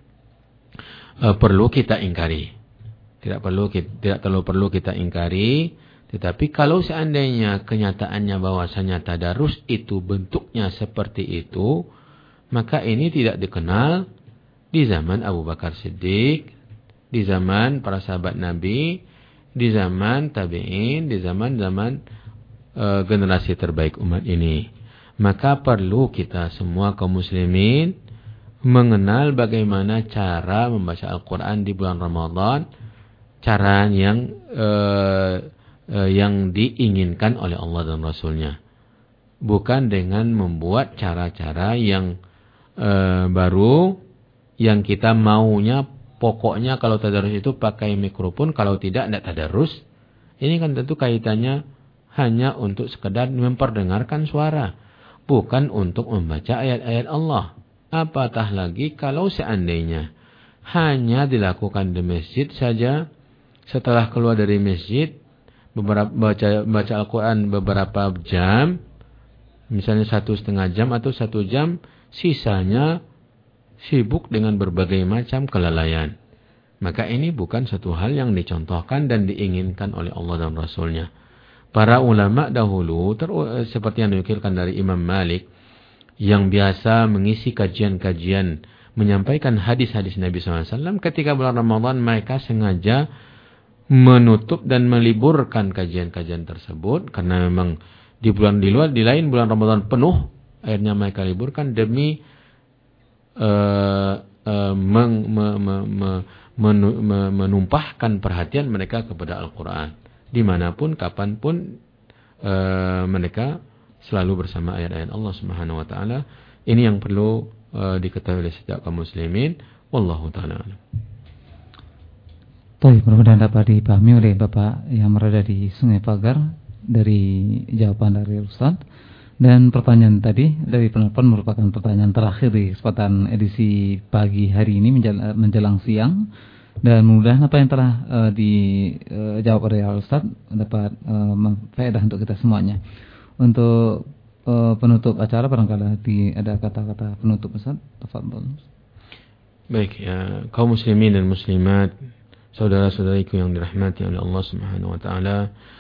Uh, perlu kita ingkari. Tidak perlu tidak terlalu perlu kita ingkari, tetapi kalau seandainya kenyataannya bahwasanya tadarus itu bentuknya seperti itu, maka ini tidak dikenal di zaman Abu Bakar Siddiq, di zaman para sahabat Nabi, di zaman tabi'in, di zaman-zaman uh, generasi terbaik umat ini. Maka perlu kita semua kaum muslimin mengenal bagaimana cara membaca Al-Quran di bulan Ramadan, cara yang uh, uh, yang diinginkan oleh Allah dan Rasulnya, bukan dengan membuat cara-cara yang uh, baru, yang kita maunya pokoknya kalau tadarus itu pakai mikrofon, kalau tidak tidak tadarus. Ini kan tentu kaitannya hanya untuk sekedar memperdengarkan suara, bukan untuk membaca ayat-ayat Allah. Apatah lagi kalau seandainya hanya dilakukan di masjid saja, setelah keluar dari masjid beberapa baca baca Al-Quran beberapa jam, misalnya satu setengah jam atau satu jam, sisanya sibuk dengan berbagai macam kelalaian. Maka ini bukan satu hal yang dicontohkan dan diinginkan oleh Allah dan Rasulnya. Para ulama dahulu, ter- seperti yang dinukilkan dari Imam Malik, yang biasa mengisi kajian-kajian, menyampaikan hadis-hadis Nabi shallallahu alaihi wasallam, ketika bulan Ramadan mereka sengaja menutup dan meliburkan kajian-kajian tersebut, karena memang di bulan di luar, di lain bulan Ramadan penuh, akhirnya mereka liburkan demi uh, uh, meng, me, me, me, menu, me, menumpahkan perhatian mereka kepada Al-Quran. Dimanapun, kapanpun uh, mereka selalu bersama ayat-ayat Allah Subhanahu wa taala. Ini yang perlu uh, diketahui oleh setiap kaum muslimin. Wallahu taala. Baik, mudah-mudahan dapat dipahami oleh Bapak yang berada di Sungai Pagar dari jawaban dari Ustaz. Dan pertanyaan tadi dari penelpon merupakan pertanyaan terakhir di kesempatan edisi pagi hari ini menjelang, menjelang siang. Dan mudah-mudahan apa yang telah uh, dijawab uh, oleh Ustaz dapat uh, faedah untuk kita semuanya. Untuk uh, penutup acara barangkali ada kata-kata penutup Ustaz. Tafadhol. Baik ya, kaum muslimin dan muslimat, saudara-saudariku yang dirahmati oleh Allah Subhanahu wa taala,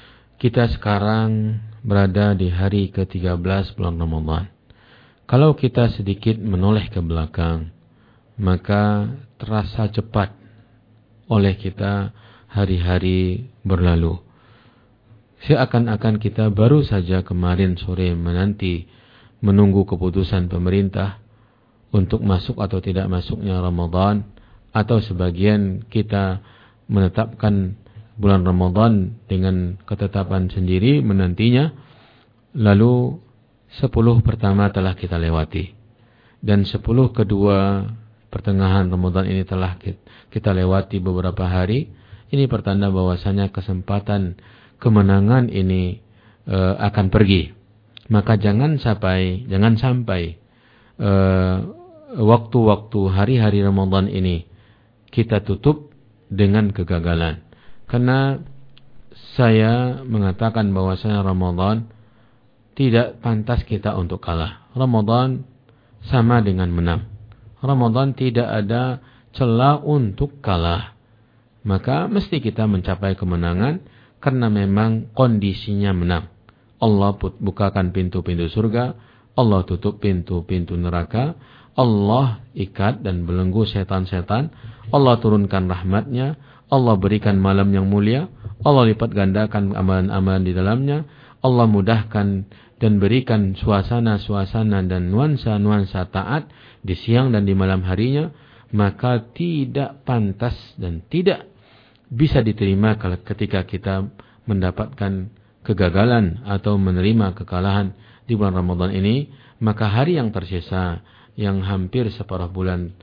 kita sekarang berada di hari ke tiga belas bulan Ramadan. Kalau kita sedikit menoleh ke belakang, maka terasa cepat oleh kita hari-hari berlalu. Seakan-akan kita baru saja kemarin sore menanti menunggu keputusan pemerintah untuk masuk atau tidak masuknya Ramadan, atau sebagian kita menetapkan bulan Ramadan dengan ketetapan sendiri menantinya, lalu sepuluh pertama telah kita lewati dan sepuluh kedua pertengahan Ramadan ini telah kita lewati beberapa hari. Ini pertanda bahwasanya kesempatan kemenangan ini e, akan pergi. Maka jangan sampai jangan sampai e, waktu-waktu hari-hari Ramadan ini kita tutup dengan kegagalan. Karena saya mengatakan bahwasanya Ramadan tidak pantas kita untuk kalah. Ramadan sama dengan menang. Ramadan tidak ada celah untuk kalah. Maka mesti kita mencapai kemenangan karena memang kondisinya menang. Allah bukakan pintu-pintu surga, Allah tutup pintu-pintu neraka, Allah ikat dan belenggu setan-setan, Allah turunkan rahmatnya, Allah berikan malam yang mulia, Allah lipat gandakan amalan-amalan di dalamnya, Allah mudahkan dan berikan suasana-suasana dan nuansa-nuansa taat di siang dan di malam harinya. Maka tidak pantas dan tidak bisa diterima kalau ketika kita mendapatkan kegagalan atau menerima kekalahan di bulan Ramadan ini. Maka hari yang tersisa, yang hampir separuh bulan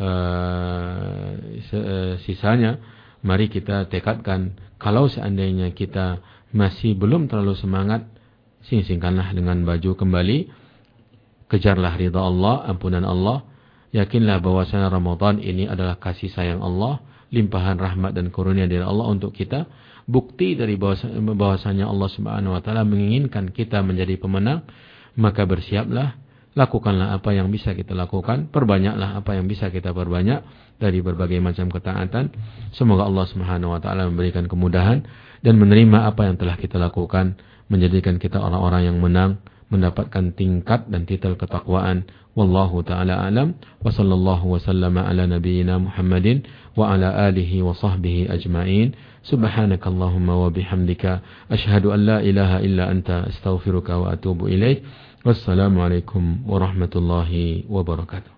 uh, sisanya, mari kita tekadkan, kalau seandainya kita masih belum terlalu semangat, sing-singkanlah dengan baju kembali, kejarlah ridha Allah, ampunan Allah. Yakinlah bahwasanya Ramadan ini adalah kasih sayang Allah, limpahan rahmat dan karunia dari Allah untuk kita. Bukti dari bahwasanya Allah Subhanahu wa taala menginginkan kita menjadi pemenang. Maka bersiaplah, lakukanlah apa yang bisa kita lakukan, perbanyaklah apa yang bisa kita perbanyak dari berbagai macam ketaatan. Semoga Allah Subhanahu wa taala memberikan kemudahan dan menerima apa yang telah kita lakukan, menjadikan kita orang-orang yang menang, mendapatkan tingkat dan titel ketakwaan. Wallahu ta'ala alam, wa sallallahu wa sallama ala nabiyyina Muhammadin wa ala alihi wa sahbihi ajma'in. Subhanakallahumma wa bihamdika ashhadu an la ilaha illa anta astaghfiruka wa atubu ilaik. Wassalamualaikum warahmatullahi wabarakatuh.